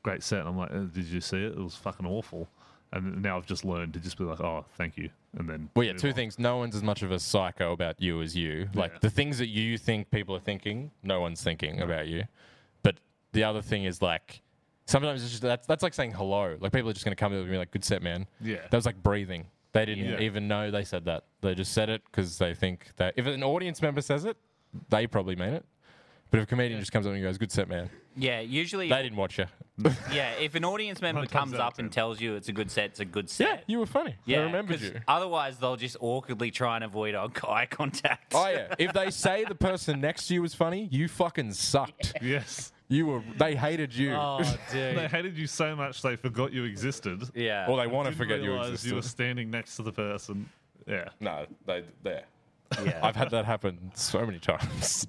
great set. And I'm like, did you see it? It was fucking awful. And now I've just learned to just be like, oh, thank you. And then. Well, yeah, move two on. things. No one's as much of a psycho about you as you. Like, Yeah. the things that you think people are thinking, no one's thinking about you. But the other thing is, like, sometimes it's just, that's like saying hello. Like, people are just going to come up and be like, good set, man. Yeah. That was like breathing. They didn't Yeah. even know they said that. They just said it because they think that if an audience member says it, they probably mean it. But if a comedian just comes up and goes, good set, man, Yeah, usually, they didn't watch you. yeah, if an audience member 9 times comes out of up and 10. tells you it's a good set, it's a good Yeah, set. you were funny. Yeah, I remembered 'cause you. Otherwise, they'll just awkwardly try and avoid eye contact. Oh, yeah. If they say the person next to you was funny, you fucking sucked. Yes. They hated you. Oh, They dude. hated you so much they forgot you existed. Yeah. Or they want to Didn't forget you realise existed. you were standing next to the person. Yeah. No, they're. yeah. I've had that happen so many times.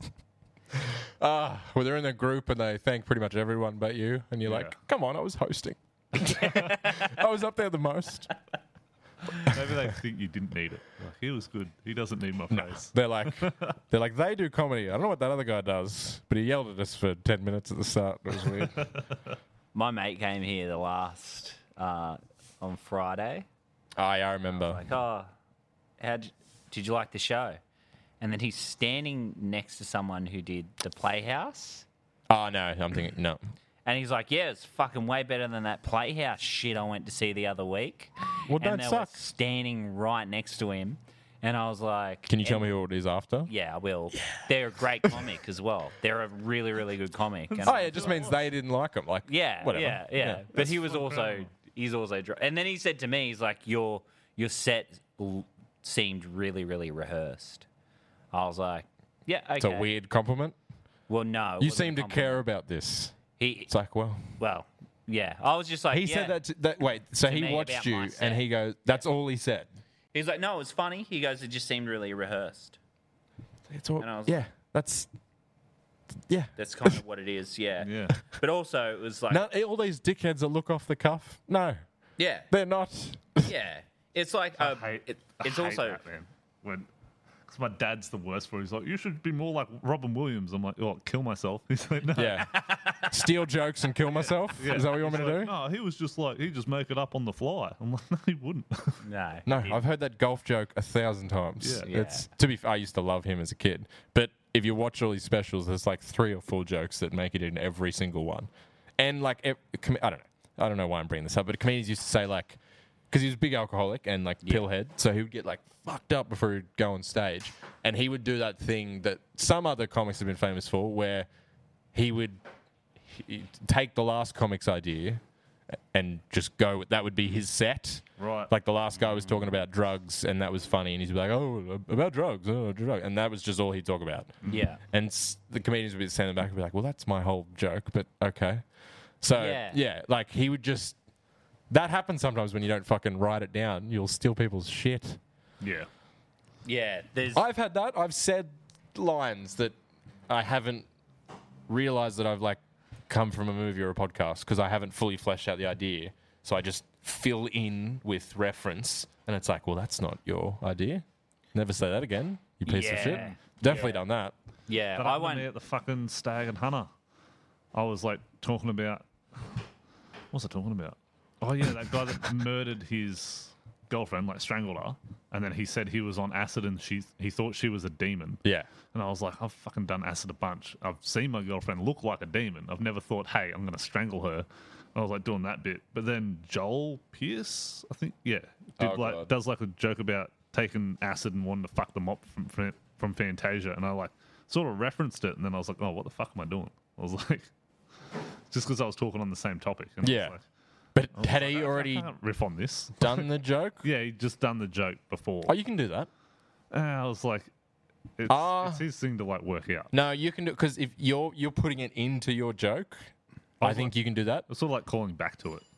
Where they're in a group and they thank pretty much everyone but you, and you're Yeah. like, come on, I was hosting. I was up there the most. Maybe they think you didn't need it. Like, he was good. He doesn't need my face. They're like, they do comedy. I don't know what that other guy does, but he yelled at us for 10 minutes at the start. It was weird. My mate came here the last on Friday. Oh, yeah, I remember. Like, oh, did you like the show? And then he's standing next to someone who did the Playhouse. Oh, no, I'm thinking, no. And he's like, yeah, it's fucking way better than that Playhouse shit I went to see the other week. Well, and that they were sucks. standing right next to him. And I was like... Can you tell me who it is after? Yeah, I will. They're a great comic as well. They're a really, really good comic. And Oh, yeah, it just means they didn't like him. Like, yeah, whatever. yeah. But he was fucking also... incredible. He's also... And then he said to me, he's like, your set seemed really, really rehearsed. I was like, yeah, okay. It's a weird compliment. Well, no. it You wasn't seem a to compliment. care about this. He, It's like, well... well, yeah. I was just like, He yeah. said that, wait, so To he me watched about you my and set. he goes, that's all he said. He's like, no, it was funny. He goes, it just seemed really rehearsed. It's all, And I was yeah, that's, yeah. That's kind of what it is, yeah. Yeah. But also, it was like, No, all these dickheads that look off the cuff, no, yeah, they're not. yeah. It's like, I hate, it's I hate also, that, man. Because my dad's the worst for it. He's like, you should be more like Robin Williams. I'm like, oh, kill myself. He's like, no. Yeah. Steal jokes and kill myself? Yeah. Is that what you want me He's to like, do? No, he was just like, he just make it up on the fly. I'm like, no, he wouldn't. no. No, I've heard that golf joke 1,000 times. Yeah. It's to be fair, I used to love him as a kid. But if you watch all these specials, there's like 3 or 4 jokes that make it in every single one. And like, I don't know why I'm bringing this up, but comedians used to say like, because he was a big alcoholic and like pillhead, so he would get like fucked up before he'd go on stage, and he would do that thing that some other comics have been famous for, where he'd take the last comic's idea and just go. That would be his set. Right. Like the last guy was talking about drugs, and that was funny, and he'd be like, "Oh, about drugs, and that was just all he'd talk about. Yeah. And the comedians would be standing back and be like, "Well, that's my whole joke, but okay." So Yeah. like he would just. That happens sometimes when you don't fucking write it down. You'll steal people's shit. Yeah. Yeah. There's, I've had that. I've said lines that I haven't realized that I've like come from a movie or a podcast because I haven't fully fleshed out the idea. So I just fill in with reference, and it's like, well, that's not your idea. Never say that again, you piece of shit. Yeah. Definitely done that. yeah. That I happened to me won't. at the fucking Stag and Hunter. I was like talking about. What was I talking about? Oh yeah, that guy that murdered his girlfriend, like strangled her, and then he said he was on acid and he thought she was a demon. Yeah. And I was like, I've fucking done acid a bunch. I've seen my girlfriend look like a demon. I've never thought, hey, I'm going to strangle her. I was like doing that bit. But then Joel Pierce, I think, yeah, God. does like a joke about taking acid and wanting to fuck them up from Fantasia. And I like sort of referenced it. And then I was like, oh, what the fuck am I doing? I was like, just because I was talking on the same topic. And Yeah. I was like, But had he I already can't riff on this. done the joke? Yeah, he just done the joke before. Oh, you can do that. And I was like, it's his thing to like work out. No, you can do because if you're putting it into your joke, I was think like- you can do that. It's sort of like calling back to it.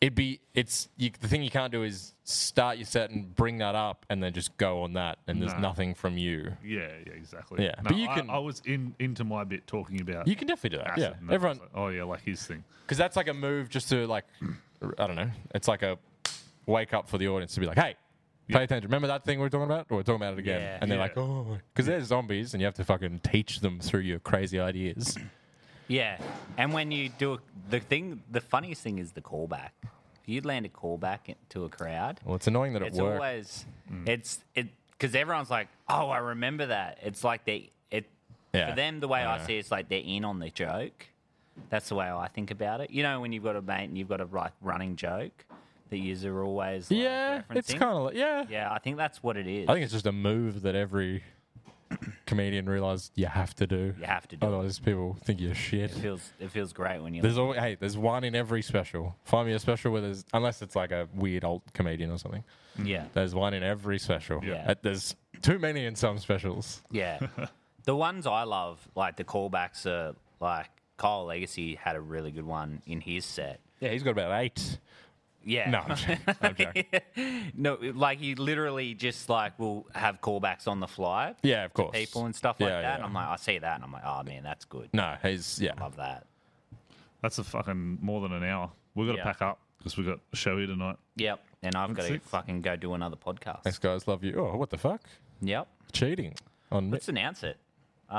The thing you can't do is start your set and bring that up and then just go on that, and there's No. nothing from you. Yeah, exactly. Yeah, No, but you can- I was into my bit talking about You can definitely do that. acid. Yeah, and I was everyone, like, oh yeah, like his thing. because that's like a move just to like, I don't know. It's like a wake up for the audience to be like, hey, pay attention. Remember that thing we were talking about? Or we're talking about it again. Yeah. And they're Yeah. like, oh, because they're zombies and you have to fucking teach them through your crazy ideas. Yeah, and when you do the funniest thing is the callback. If you land a callback to a crowd, Well, it's annoying that it it's works. always because everyone's like, oh, I remember that. It's like Yeah. for them, the way I Yeah. see it, it's like they're in on the joke. That's the way I think about it. You know, when you've got a mate and you've got a like running joke that you are always like, Yeah, it's referencing. kind of like, yeah. Yeah, I think that's what it is. I think it's just a move that every comedian realised you have to do. You have to do it. Otherwise, people think you're shit. It feels great when you. There's one in every special. Find me a special where there's, unless it's like a weird old comedian or something. Yeah, There's one in every special. Yeah. There's too many in some specials. yeah. The ones I love, like the callbacks, are like Kyle Legacy had a really good one in his set. Yeah, he's got about 8. Yeah. No, I'm joking. No, like he literally just like will have callbacks on the fly. Yeah, of course. People and stuff like Yeah, that. yeah. And I'm like, I see that and I'm like, oh man, that's good. No, he's, yeah. Love that. That's a fucking more than an hour. We've got to Yeah. pack up because we've got a show here tonight. Yep. And I've got to 6. fucking go do another podcast. Thanks, guys. Love you. Oh, what the fuck? Yep. Cheating on me. Let's announce it. Ben,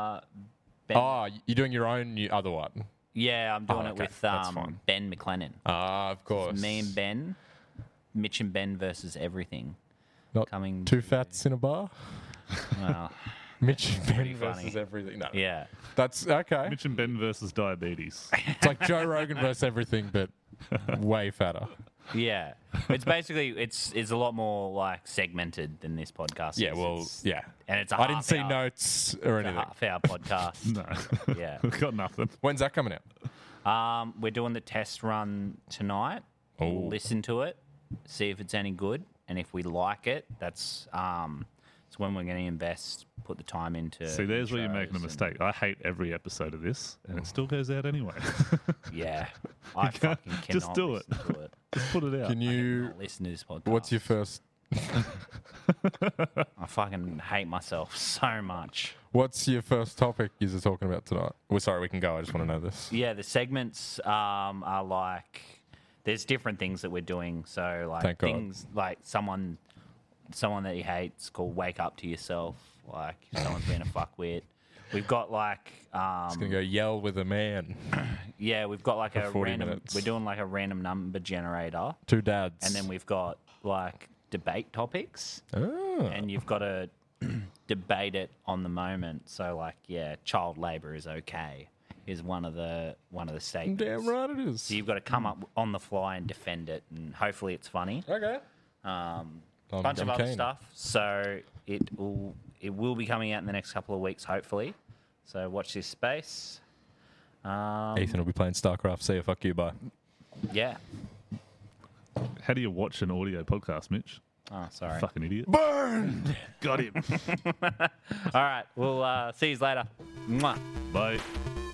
Oh, you're doing your own other one. yeah, I'm doing Oh, it okay. with That's fine. Ben McLennan. Ah, of course. Me and Ben, Mitch and Ben versus everything. Not coming two to- fats in a bar. Well, Mitch and Ben pretty versus funny. everything. No, yeah. that's okay. Mitch and Ben versus diabetes. It's like Joe Rogan versus everything, but way fatter. Yeah, it's basically it's a lot more like segmented than this podcast. Yeah, is. well, It's- yeah. and it's a I didn't see half-hour- notes or it's a anything. half-hour podcast. No. Yeah, We've got nothing. When's that coming out? we're doing the test run tonight. Oh. We'll listen to it, see if it's any good, and if we like it, that's it's when we're going to invest, put the time into. See, there's where you're intros making a and- mistake. I hate every episode of this, and it still goes out anyway. Yeah, I can't- fucking cannot just do it. listen to it. Just put it out. Can you? Not listen to this podcast. What's your first? I fucking hate myself so much. What's your first topic you're talking about tonight? Well, sorry, we can go. I just want to know this. Yeah, the segments are like there's different things that we're doing. So like Thank God. things like someone that you hate's called "Wake Up to Yourself." Like if someone's being a fuckwit. We've got like It's gonna go yell with a man. yeah, we've got like For a 40 random. minutes. We're doing like a random number generator, 2 dads. and then we've got like debate topics, Oh. and you've got to debate it on the moment. So like yeah, child labour is okay. Is one of the statements. Damn right it is. So you've got to come up on the fly and defend it, and hopefully it's funny. Okay. Bunch of other keen. stuff. So it will be coming out in the next couple of weeks, hopefully. So watch this space. Ethan will be playing StarCraft. See you. Fuck you. Bye. Yeah. How do you watch an audio podcast, Mitch? Oh, sorry. Fucking idiot. Burned. Got him. All right. We'll see you later. Mwah. Bye.